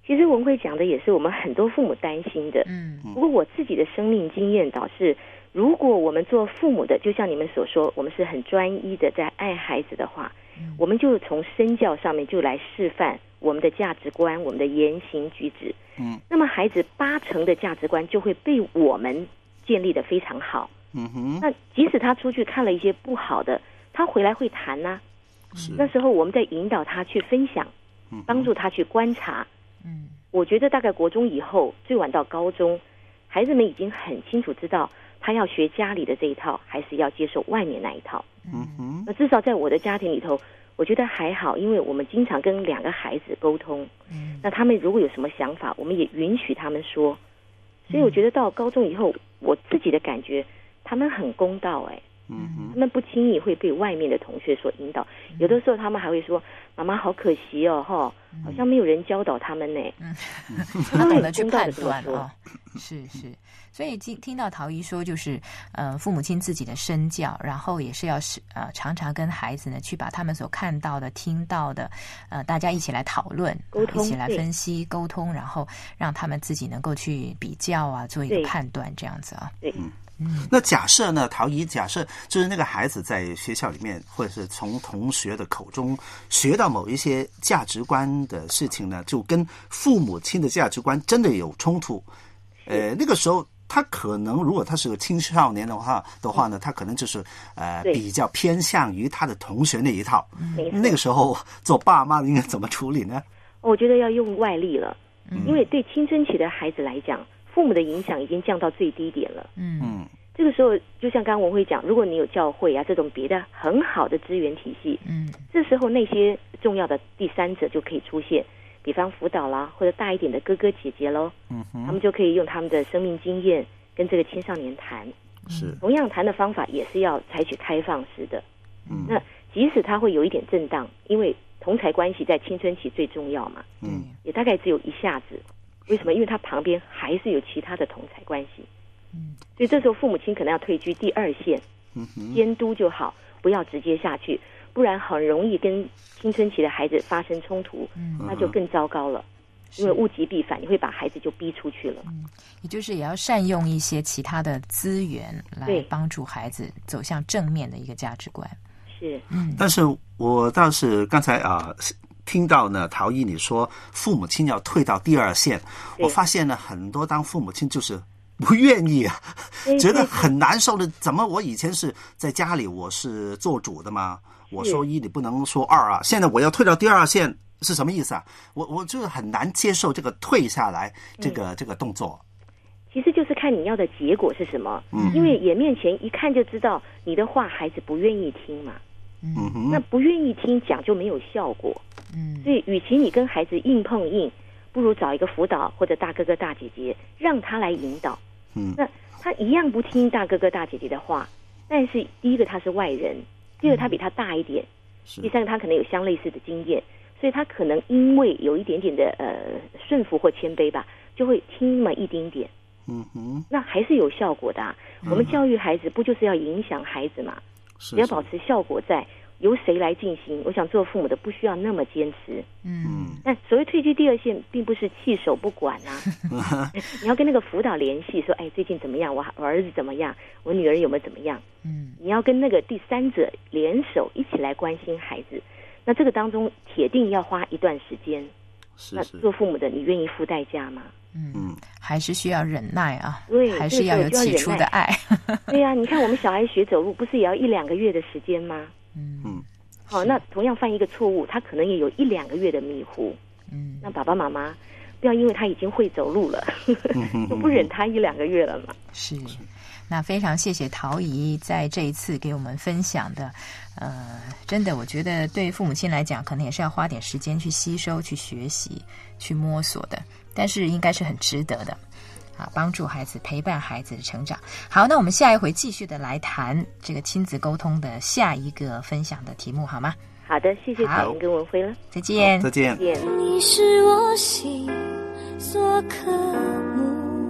Speaker 6: 其实文慧讲的也是我们很多父母担心的。不过我自己的生命经验导致，如果我们做父母的，就像你们所说，我们是很专一的在爱孩子的话，我们就从身教上面就来示范我们的价值观，我们的言行举止。那么孩子80%的价值观就会被我们建立得非常好。那即使他出去看了一些不好的，他回来会谈呢。那时候我们在引导他去分享，帮助他去观察。我觉得大概国中以后，最晚到高中，孩子们已经很清楚知道他要学家里的这一套，还是要接受外面那一套。那至少在我的家庭里头，我觉得还好，因为我们经常跟2个孩子沟通。那他们如果有什么想法，我们也允许他们说。所以我觉得到高中以后，我自己的感觉，他们很公道。他们不轻易会被外面的同学所引导。有的时候他们还会说：“妈妈好可惜哦，好像没有人教导他们呢。”
Speaker 2: 他懂得去判断啊。是。所以听到陶姨说，就是父母亲自己的身教，然后也是要常常跟孩子呢去把他们所看到的、听到的，大家一起来讨论、一起来分析、沟通，然后让他们自己能够去比较啊，做一个判断，这样子啊。
Speaker 6: 对。
Speaker 1: 那假设呢，陶姨，假设就是那个孩子在学校里面，或者是从同学的口中学到某一些价值观的事情呢，就跟父母亲的价值观真的有冲突。那个时候他可能，如果他是个青少年的话呢，他可能就是比较偏向于他的同学那一套。那个时候做爸妈应该怎么处理呢？
Speaker 6: 我觉得要用外力了，因为对青春期的孩子来讲，父母的影响已经降到最低点了。这个时候就像刚刚文慧讲，如果你有教会啊这种别的很好的资源体系，这时候那些重要的第三者就可以出现，比方辅导啦，或者大一点的哥哥姐姐咯，他们就可以用他们的生命经验跟这个青少年谈。同样谈的方法也是要采取开放式的。那即使他会有一点震荡，因为同侪关系在青春期最重要嘛，也大概只有一下子。为什么？因为他旁边还是有其他的同侪关系。所以这时候父母亲可能要退居第2线，监督就好，不要直接下去，不然很容易跟青春期的孩子发生冲突，那就更糟糕了。因为物极必反，你会把孩子就逼出去了。
Speaker 2: 也就是也要善用一些其他的资源来帮助孩子走向正面的一个价值观。
Speaker 6: 是，
Speaker 1: 但是我倒是刚才听到呢，陶姨你说父母亲要退到第2线，我发现呢很多当父母亲就是不愿意啊，觉得很难受的。怎么我以前是在家里我是做主的嘛，我说1你不能说2啊，现在我要退到第2线是什么意思啊？我就是很难接受这个退下来这个动作。
Speaker 6: 其实就是看你要的结果是什么，因为眼面前一看就知道你的话孩子不愿意听嘛。那不愿意听讲就没有效果。所以与其你跟孩子硬碰硬，不如找一个辅导或者大哥哥大姐姐让他来引导。那他一样不听大哥哥大姐姐的话，但是第一个他是外人，第二个他比他大一点，第三个他可能有相类似的经验，所以他可能因为有一点点的顺服或谦卑吧，就会听那么一丁点。那还是有效果的啊。我们教育孩子不就是要影响孩子嘛？只要保持效果在，由谁来进行？我想做父母的不需要那么坚持。但所谓退居第2线，并不是弃守不管啊。你要跟那个辅导联系，说，哎，最近怎么样？我儿子怎么样？我女儿有没有怎么样？你要跟那个第3者联手，一起来关心孩子。那这个当中铁定要花一段时间。那做父母的，你愿意付代价吗？
Speaker 2: 还是需要忍耐啊，
Speaker 6: 对，
Speaker 2: 还是要有起初的爱。
Speaker 6: 对呀，你看我们小孩学走路，不是也要1-2个月的时间吗？好，那同样犯一个错误，他可能也有1-2个月的迷糊。那爸爸妈妈不要因为他已经会走路了，就不忍他1-2个月了嘛。
Speaker 2: 是。那非常谢谢陶姨在这一次给我们分享的，真的我觉得对父母亲来讲，可能也是要花点时间去吸收、去学习、去摸索的，但是应该是很值得的。帮助孩子、陪伴孩子的成长。好，那我们下一回继续的来谈这个亲子沟通的下一个分享的题目，好吗？
Speaker 6: 好的，谢谢彩云跟文辉了，
Speaker 2: 再见，
Speaker 1: 再见。
Speaker 4: 你是我心所渴慕，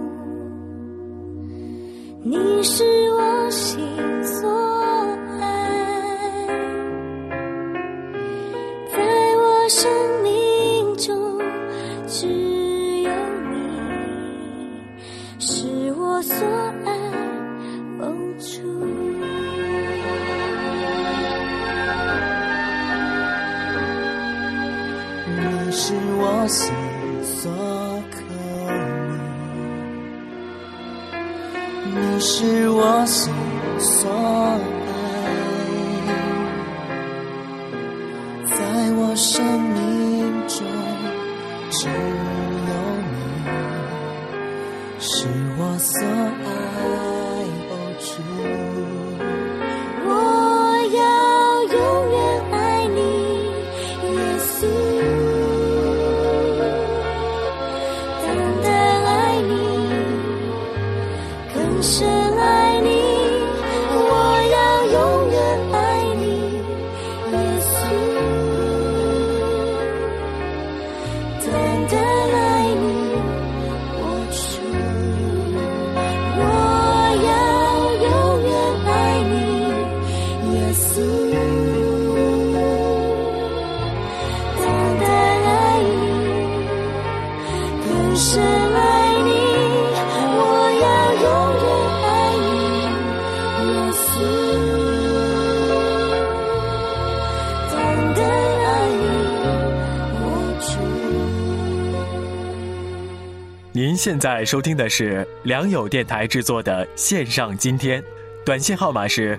Speaker 4: 你是我心所爱，在我生命中只我所爱付出。
Speaker 12: 你是我心所渴慕，你是我心所爱，在我生命中只有你是我所爱主。
Speaker 4: 我要永远爱你，耶稣，单单爱你，更深爱你。我要永远爱你，耶稣，单单爱你，我主。我要永远爱你，耶稣，单单爱你，更深爱你。我要永远爱你，耶稣，单单爱你，我主。
Speaker 13: 您现在收听的是良友电台制作的线上今天，短信号码是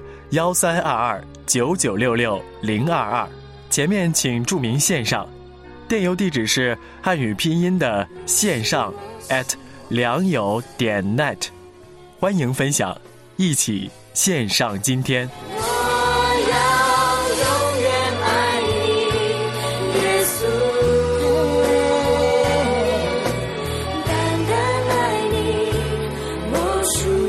Speaker 13: 132299666022，前面请注明线上，电邮地址是汉语拼音的线上良友.net， 欢迎分享，一起线上今天。
Speaker 4: 我要永远爱你，耶稣，单单爱你，我主，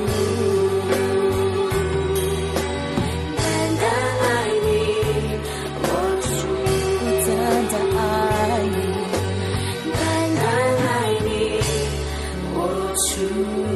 Speaker 4: 单单爱你，我主，单单爱你，单单爱你，我主。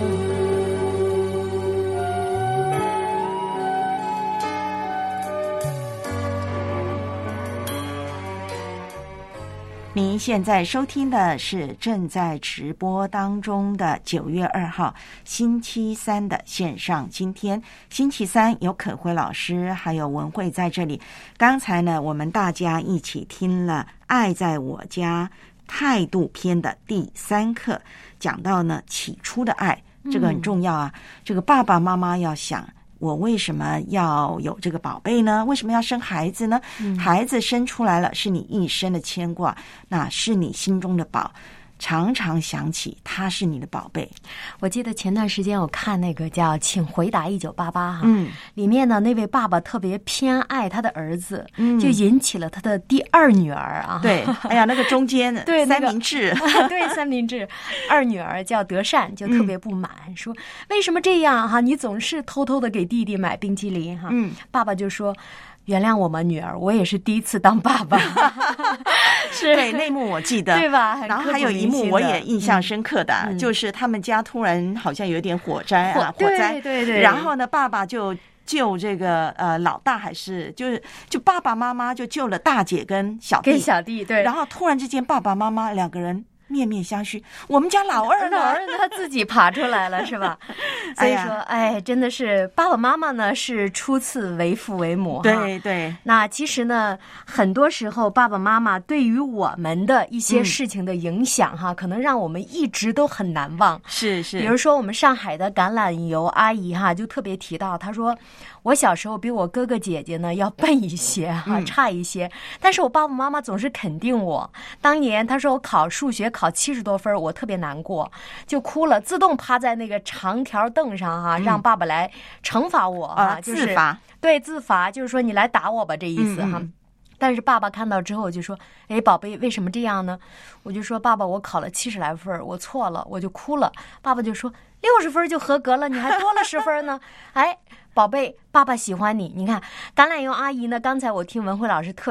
Speaker 8: 您现在收听的是正在直播当中的9月2号星期三的线上今天。星期三有可辉老师还有文慧在这里。刚才呢，我们大家一起听了《爱在我家》态度篇的第3课，讲到呢起初的爱，这个很重要啊。这个爸爸妈妈要想，我为什么要有这个宝贝呢？为什么要生孩子呢？孩子生出来了，是你一生的牵挂，那是你心中的宝，常常想起他是你的宝贝。
Speaker 7: 我记得前段时间我看那个叫《请回答1988》哈，里面呢那位爸爸特别偏爱他的儿子，就引起了他的第2女儿啊。
Speaker 8: 对，哎呀，那个中间
Speaker 7: 对
Speaker 8: 三明治，
Speaker 7: 对三明治，2女儿叫德善，就特别不满，说为什么这样哈？你总是偷偷的给弟弟买冰淇淋哈。爸爸就说，原谅我们女儿，我也是第一次当爸爸。是，
Speaker 8: 对，那幕我记得，
Speaker 7: 对吧？
Speaker 8: 然后还有一幕我也印象深刻的，就是他们家突然好像有点火灾，
Speaker 7: 对，
Speaker 8: 然后呢，爸爸就救这个老大，还是就爸爸妈妈就救了大姐跟小弟，
Speaker 7: 对，
Speaker 8: 然后突然之间爸爸妈妈两个人面面相觑，我们家老二呢？
Speaker 7: 他自己爬出来了，是吧？所以说，真的是爸爸妈妈呢是初次为父为母，
Speaker 8: 对对。
Speaker 7: 那其实呢，很多时候爸爸妈妈对于我们的一些事情的影响哈，可能让我们一直都很难忘。
Speaker 8: 是。
Speaker 7: 比如说我们上海的橄榄油阿姨哈，就特别提到，她说我小时候比我哥哥姐姐呢要笨一些哈，差一些，但是我爸爸妈妈总是肯定我。当年他说我考数学考70多分，我特别难过，就哭了，自动趴在那个长条凳上哈，让爸爸来惩罚我啊，就是
Speaker 8: 自罚，
Speaker 7: 对，自罚，就是说你来打我吧，这意思哈。但是爸爸看到之后就说，哎，宝贝，为什么这样呢？我就说，爸爸，我考了70来分，我错了，我就哭了。爸爸就说，60分就合格了，你还多了10分呢。哎，宝贝，爸爸喜欢你。你看，橄榄油阿姨呢，刚才我听文慧老师特别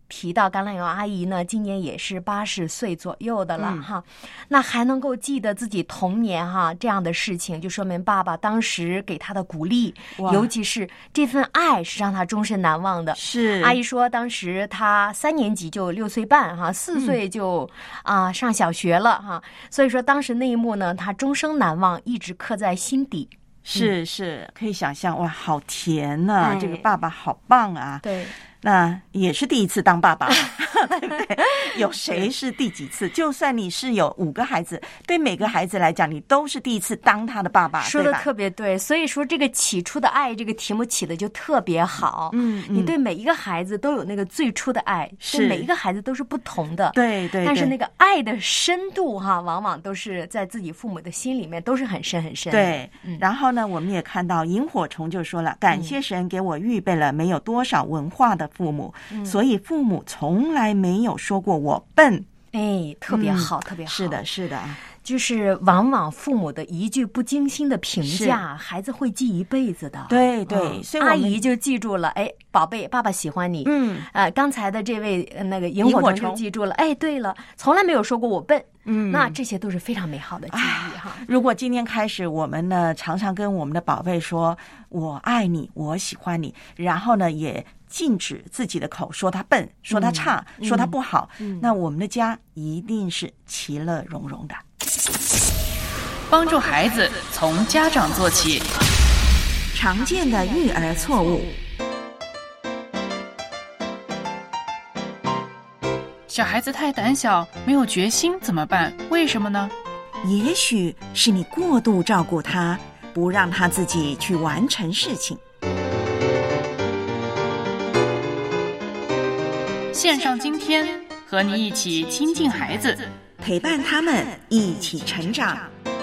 Speaker 7: 提到橄榄油阿姨呢，今年也是80岁左右的了哈，那还能够记得自己童年哈这样的事情，就说明爸爸当时给他的鼓励，尤其是这份爱是让他终身难忘的。
Speaker 8: 是
Speaker 7: 阿姨说，当时他3年级就6岁半哈，4岁就上小学了哈，所以说当时那一幕呢，他终生难忘，一直刻在心底。
Speaker 8: 是，可以想象哇，好甜啊，这个爸爸好棒啊。
Speaker 7: 对。
Speaker 8: 那也是第一次当爸爸，对不对？有谁是第几次？就算你是有5个孩子，对每个孩子来讲，你都是第一次当他的爸爸，
Speaker 7: 说的特别对。所以说，这个起初的爱这个题目起的就特别好。你对每一个孩子都有那个最初的爱，对每一个孩子都是不同的。
Speaker 8: 对。
Speaker 7: 但是那个爱的深度哈，往往都是在自己父母的心里面都是很深很深的。
Speaker 8: 对。然后呢，我们也看到萤火虫就说了，感谢神给我预备了没有多少文化的父母，所以父母从来没有说过我笨。
Speaker 7: 特别好，特别好。
Speaker 8: 是的，
Speaker 7: 就是往往父母的一句不经心的评价，孩子会记一辈子的。
Speaker 8: 对，所以
Speaker 7: 阿姨就记住了，宝贝，爸爸喜欢你。刚才的这位那个萤火虫就记住了，对了，从来没有说过我笨。那这些都是非常美好的记忆哈。
Speaker 8: 如果今天开始，我们呢常常跟我们的宝贝说我爱你，我喜欢你，然后呢也禁止自己的口说他笨，说他差，说他不好，那我们的家一定是其乐融融的。
Speaker 3: 帮助孩子从家长做起。
Speaker 8: 常见的育儿错误。
Speaker 3: 小孩子太胆小，没有决心怎么办？为什么呢？
Speaker 8: 也许是你过度照顾他，不让他自己去完成事情。
Speaker 3: 线上今天，和你一起亲近孩子，
Speaker 8: 陪伴他们一起成长。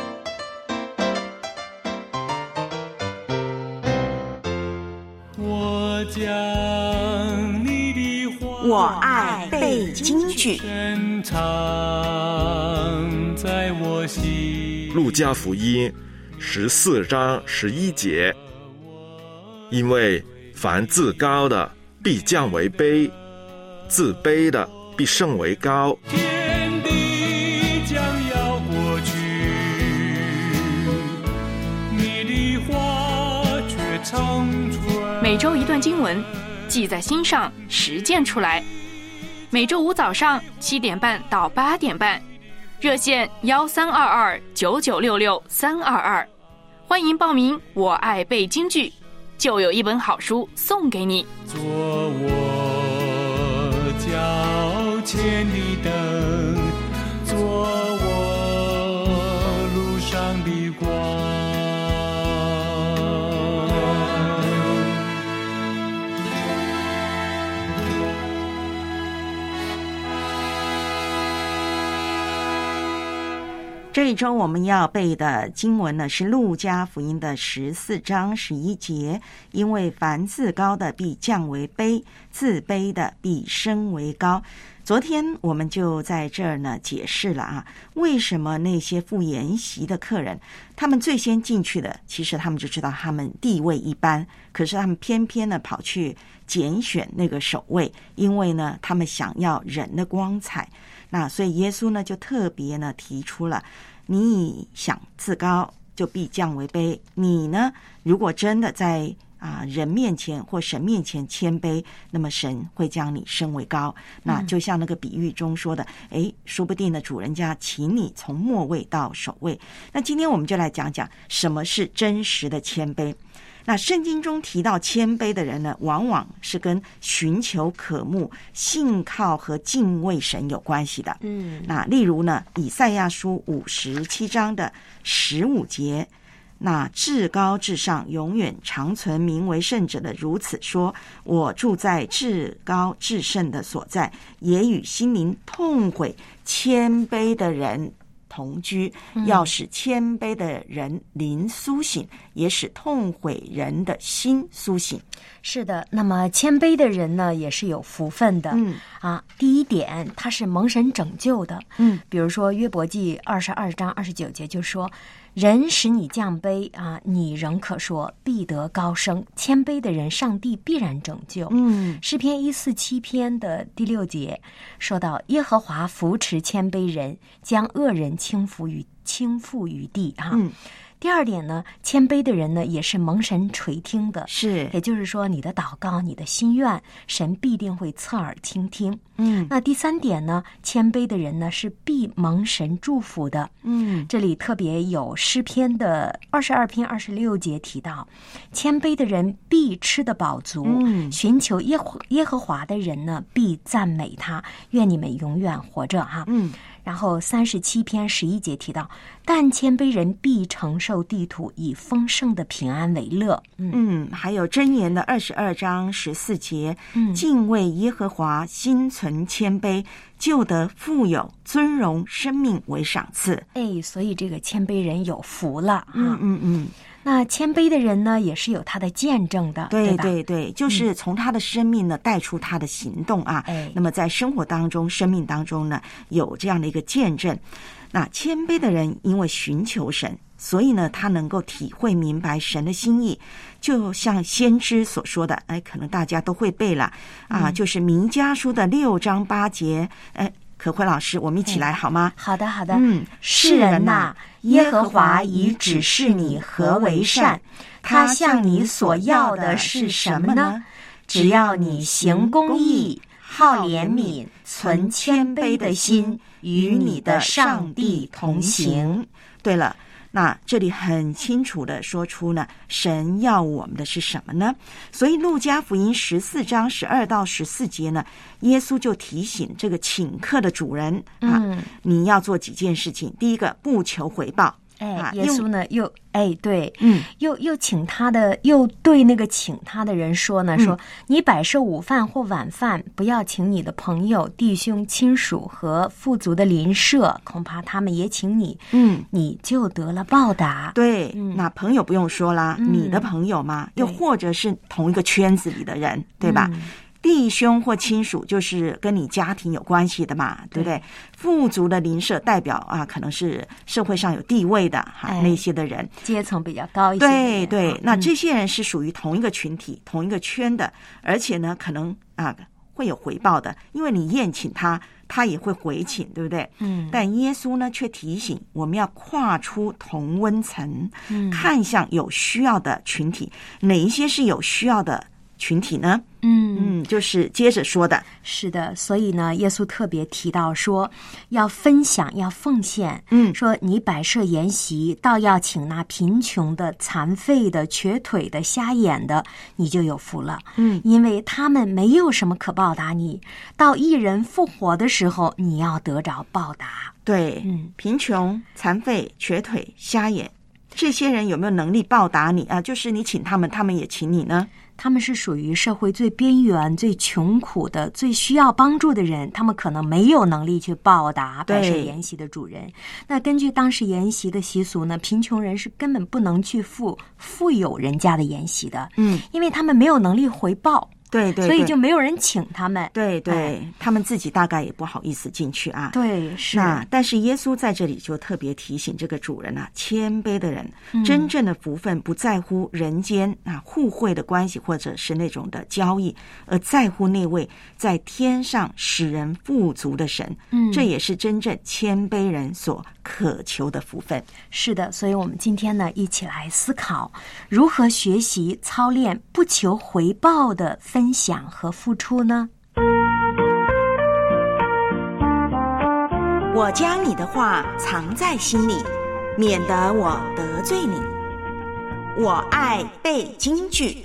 Speaker 11: 我将你的话，
Speaker 8: 我爱背京剧，
Speaker 11: 深藏在我心。
Speaker 15: 路加福音14章11节，因为凡自高的必降为卑，自卑的必升为高。
Speaker 11: 天地将要过去，你的话却长存。
Speaker 3: 每周一段经文，记在心上，实践出来。每周5早上7点半到8点半，热线13229966-322，欢迎报名。我爱背京剧，就有一本好书送给你。
Speaker 11: 做我脚前的灯，做我路上的光。
Speaker 8: 这一周我们要背的经文呢，是路加福音的14章11节，因为凡自高的必降为卑，自卑的必升为高。昨天我们就在这儿呢解释了为什么那些赴筵席的客人，他们最先进去的，其实他们就知道他们地位一般，可是他们偏偏呢跑去拣选那个首位，因为呢他们想要人的光彩。那所以耶稣呢就特别呢提出了，你想自高就必降为卑，你呢如果真的在人面前或神面前谦卑，那么神会将你升为高。那就像那个比喻中说的，说不定呢主人家请你从末位到首位。那今天我们就来讲讲什么是真实的谦卑。那圣经中提到谦卑的人呢，往往是跟寻求渴慕、信靠和敬畏神有关系的。那例如呢，以赛亚书57章的15节，那至高至上永远长存名为圣者的如此说，我住在至高至圣的所在，也与心灵痛悔谦卑的人同居，要使谦卑的人灵苏醒，也使痛悔人的心苏醒。
Speaker 7: 是的，那么谦卑的人呢，也是有福分的。第一点，他是蒙神拯救的。比如说约伯记22章29节就说， 人使你降卑啊，你仍可说必得高升。谦卑的人，上帝必然拯救。诗篇147篇的第6节说到，耶和华扶持谦卑人，将恶人倾覆于地哈。第二点呢，谦卑的人呢也是蒙神垂听的，
Speaker 8: 是，
Speaker 7: 也就是说你的祷告、你的心愿，神必定会侧耳倾听。那第三点呢，谦卑的人呢是必蒙神祝福的。这里特别有诗篇的22篇26节提到，谦卑的人必吃得饱足，寻求耶和华的人呢必赞美他。愿你们永远活着哈。然后37篇11节提到，但谦卑人必承受地土，以丰盛的平安为乐。
Speaker 8: 还有箴言的22章14节，敬畏耶和华，心存谦卑，就得富有尊荣，生命为赏赐。
Speaker 7: 所以这个谦卑人有福了。那谦卑的人呢，也是有他的见证的，
Speaker 8: 对
Speaker 7: 吧？
Speaker 8: 对，就是从他的生命呢带出他的行动啊。那么在生活当中、生命当中呢，有这样的一个见证。那谦卑的人因为寻求神，所以呢，他能够体会明白神的心意。就像先知所说的，可能大家都会背了啊，就是弥迦书的6章8节。可慧老师，我们一起来好吗？
Speaker 7: 好的。世人呐，耶和华已指示你何为善，他向你所要的是什么呢？只要你行公义，好怜悯，存谦卑的心，与你的上帝同行。
Speaker 8: 对了，那这里很清楚的说出呢，神要我们的是什么呢？所以路加福音14章12到14节呢，耶稣就提醒这个请客的主人你要做几件事情。第一个，不求回报。
Speaker 7: 耶稣呢又请他的，又对那个请他的人说呢，说你摆设午饭或晚饭，不要请你的朋友、弟兄、亲属和富足的邻舍，恐怕他们也请你，你就得了报答。
Speaker 8: 对，那朋友不用说啦，你的朋友嘛，又或者是同一个圈子里的人，对吧？弟兄或亲属就是跟你家庭有关系的嘛，对不对？富足的邻舍代表可能是社会上有地位的那些的人，
Speaker 7: 阶层比较高一些。
Speaker 8: 对，那这些人是属于同一个群体、同一个圈的，而且呢，可能会有回报的，因为你宴请他，他也会回请，对不对？但耶稣呢，却提醒我们要跨出同温层，看向有需要的群体。哪一些是有需要的群体呢？就是接着说的。
Speaker 7: 是的，所以呢，耶稣特别提到说，要分享，要奉献。说你摆设筵席，倒要请那贫穷的、残废的、瘸腿的、瞎眼的，你就有福了。因为他们没有什么可报答你，到一人复活的时候，你要得着报答。
Speaker 8: 对，贫穷、残废、瘸腿、瞎眼，这些人有没有能力报答你啊？就是你请他们，他们也请你呢？
Speaker 7: 他们是属于社会最边缘、最穷苦的、最需要帮助的人，他们可能没有能力去报答摆设筵席的主人。那根据当时筵席的习俗呢，贫穷人是根本不能去富有人家的筵席的，因为他们没有能力回报。
Speaker 8: 对，
Speaker 7: 所以就没有人请他们。
Speaker 8: 对，他们自己大概也不好意思进去啊。
Speaker 7: 对，是。
Speaker 8: 但是耶稣在这里就特别提醒这个主人谦卑的人，真正的福分不在乎人间互惠的关系，或者是那种的交易，而在乎那位在天上使人富足的神。这也是真正谦卑人所渴求的福分。
Speaker 7: 是的，所以我们今天呢，一起来思考如何学习操练不求回报的分享和付出呢？
Speaker 8: 我将你的话藏在心里，免得我得罪你。我爱背京剧。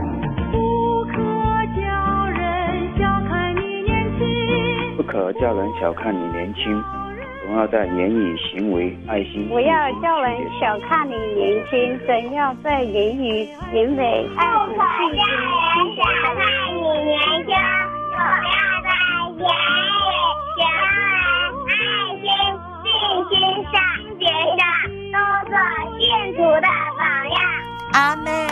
Speaker 16: 不可叫人小看你年轻，总要在言语、行为、爱心。
Speaker 17: 不要叫人小看你年轻，总要在言语、行为、爱心、信心。小看你年轻，总要在言语、行为、爱心、信心上学上都做信主的榜样。
Speaker 8: 阿们。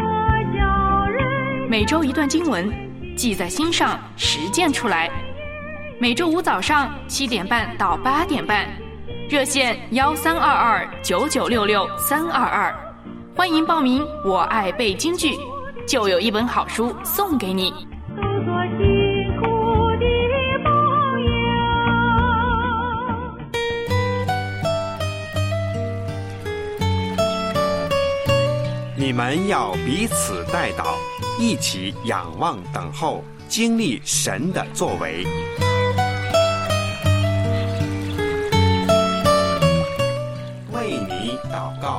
Speaker 3: 每周一段经文，记在心上，实践出来。 每周五早上7点半到8点半，热线13229966-322，欢迎报名。我爱背京剧，就有一本好书送给你。
Speaker 5: 你们要彼此代祷，一起仰望等候，经历神的作为。为你祷告。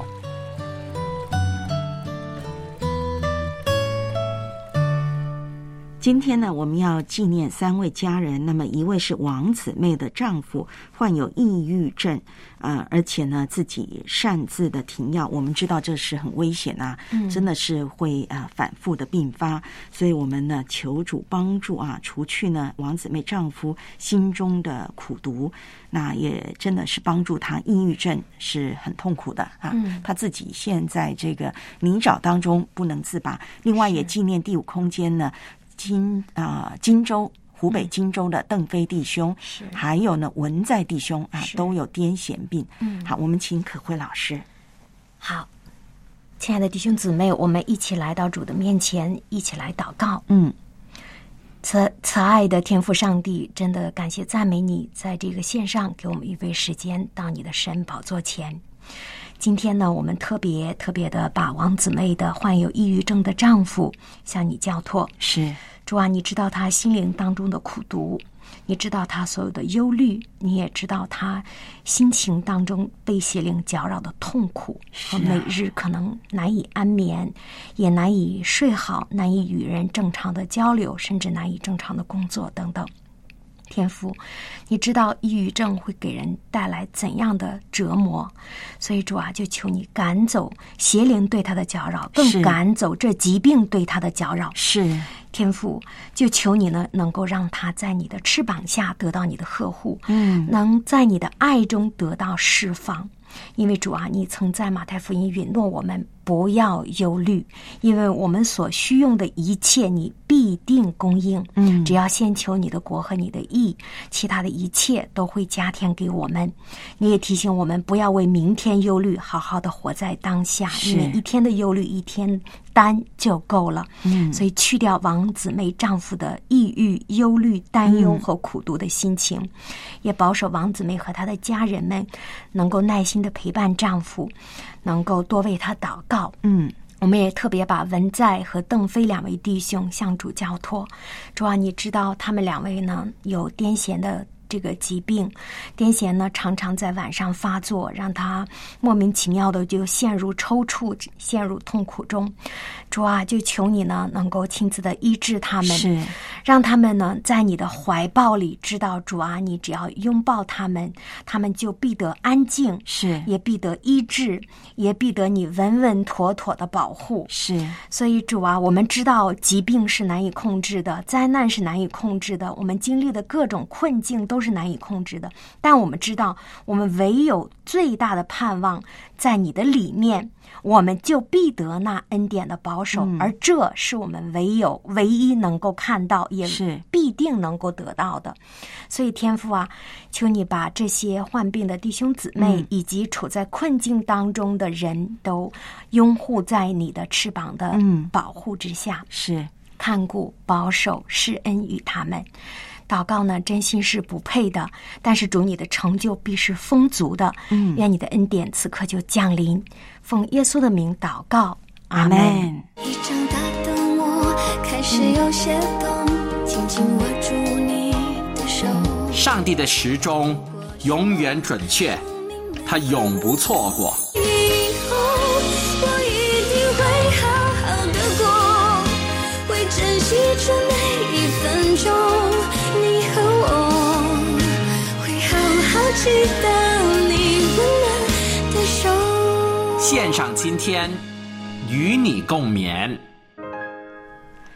Speaker 8: 今天呢，我们要纪念3位家人。那么一位是王姊妹的丈夫，患有抑郁症，而且呢自己擅自的停药。我们知道这是很危险啊，真的是会反复的并发。所以我们呢求主帮助啊，除去呢王姊妹丈夫心中的苦毒，那也真的是帮助他。抑郁症是很痛苦的啊，他自己现在这个泥沼当中不能自拔。另外也纪念第五空间呢。荆州湖北荆州的邓飞弟兄，还有呢文在弟兄啊，都有癫痫病。好，我们请可慧老师。
Speaker 7: 好，亲爱的弟兄姊妹，我们一起来到主的面前，一起来祷告。慈爱的天父上帝，真的感谢赞美你，在这个线上给我们预备时间到你的神宝座前。今天呢，我们特别的把王姊妹的患有抑郁症的丈夫向你交托。
Speaker 8: 是
Speaker 7: 主啊，你知道他心灵当中的苦毒，你知道他所有的忧虑，你也知道他心情当中被邪灵搅扰的痛苦，和每日可能难以安眠，也难以睡好，难以与人正常的交流，甚至难以正常的工作等等。天父，你知道抑郁症会给人带来怎样的折磨，所以主啊，就求你赶走邪灵对他的搅扰，更赶走这疾病对他的搅扰。
Speaker 8: 是
Speaker 7: 天父，就求你呢，能够让他在你的翅膀下得到你的呵护，能在你的爱中得到释放。因为主啊，你曾在马太福音允诺我们不要忧虑，因为我们所需用的一切你必定供应。只要先求你的国和你的义，其他的一切都会加添给我们。你也提醒我们不要为明天忧虑，好好的活在当下，因为一天的忧虑一天担就够了。所以去掉王姊妹丈夫的抑郁、忧虑、担忧和苦毒的心情，也保守王姊妹和她的家人们能够耐心的陪伴丈夫，能够多为他祷告。我们也特别把文在和邓飞2位弟兄向主交托。主啊，你知道他们2位呢有癫痫的这个疾病，癫痫呢常常在晚上发作，让他莫名其妙的就陷入抽搐，陷入痛苦中。主啊，就求你呢能够亲自的医治他们，让他们呢在你的怀抱里知道，主啊，你只要拥抱他们，他们就必得安静，也必得医治，也必得你稳稳妥妥的保护。所以主啊，我们知道疾病是难以控制的，灾难是难以控制的，我们经历的各种困境都是难以控制的，但我们知道我们唯有最大的盼望在你的里面，我们就必得那恩典的保守，而这是我们唯一能够看到，也必定能够得到的。所以天父啊，求你把这些患病的弟兄姊妹，以及处在困境当中的人都拥护在你的翅膀的保护之下，看顾保守施恩于他们。祷告呢，真心是不配的，但是主你的成就必是丰足的。愿你的恩典此刻就降临，奉耶稣的名祷告，阿们。
Speaker 4: 一长大的我开始有些懂，紧紧握住你的手。
Speaker 5: 上帝的时钟永远准确，他永不错过。
Speaker 4: 以后我一定会好好的过，会珍惜这每一分钟。你和我会好好期待你温暖的手。
Speaker 5: 献上今天，与你共勉。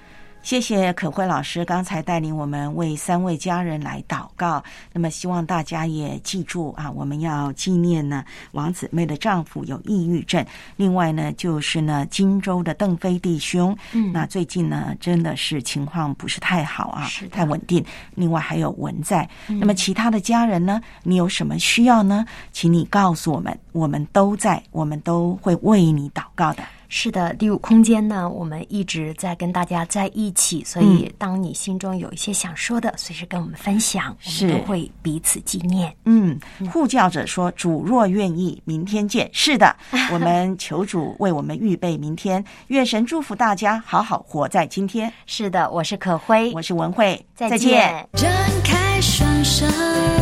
Speaker 8: 谢谢可辉老师刚才带领我们为3位家人来祷告。那么希望大家也记住啊，我们要纪念呢王姊妹的丈夫有抑郁症。另外呢，就是呢荆州的邓飞弟兄，那最近呢真的是情况不是太好啊，太稳定。另外还有文在。那么其他的家人呢，你有什么需要呢？请你告诉我们，我们都在，我们都会为你祷告的。
Speaker 7: 是的，第五空间呢，我们一直在跟大家在一起，所以当你心中有一些想说的，随时跟我们分享，我们都会彼此纪念。
Speaker 8: 护教者说，主若愿意，明天见。是的，我们求主为我们预备明天，愿神祝福大家，好好活在今天。
Speaker 7: 是的，我是可辉，
Speaker 8: 我是文慧，
Speaker 7: 再见。
Speaker 4: 张开双手。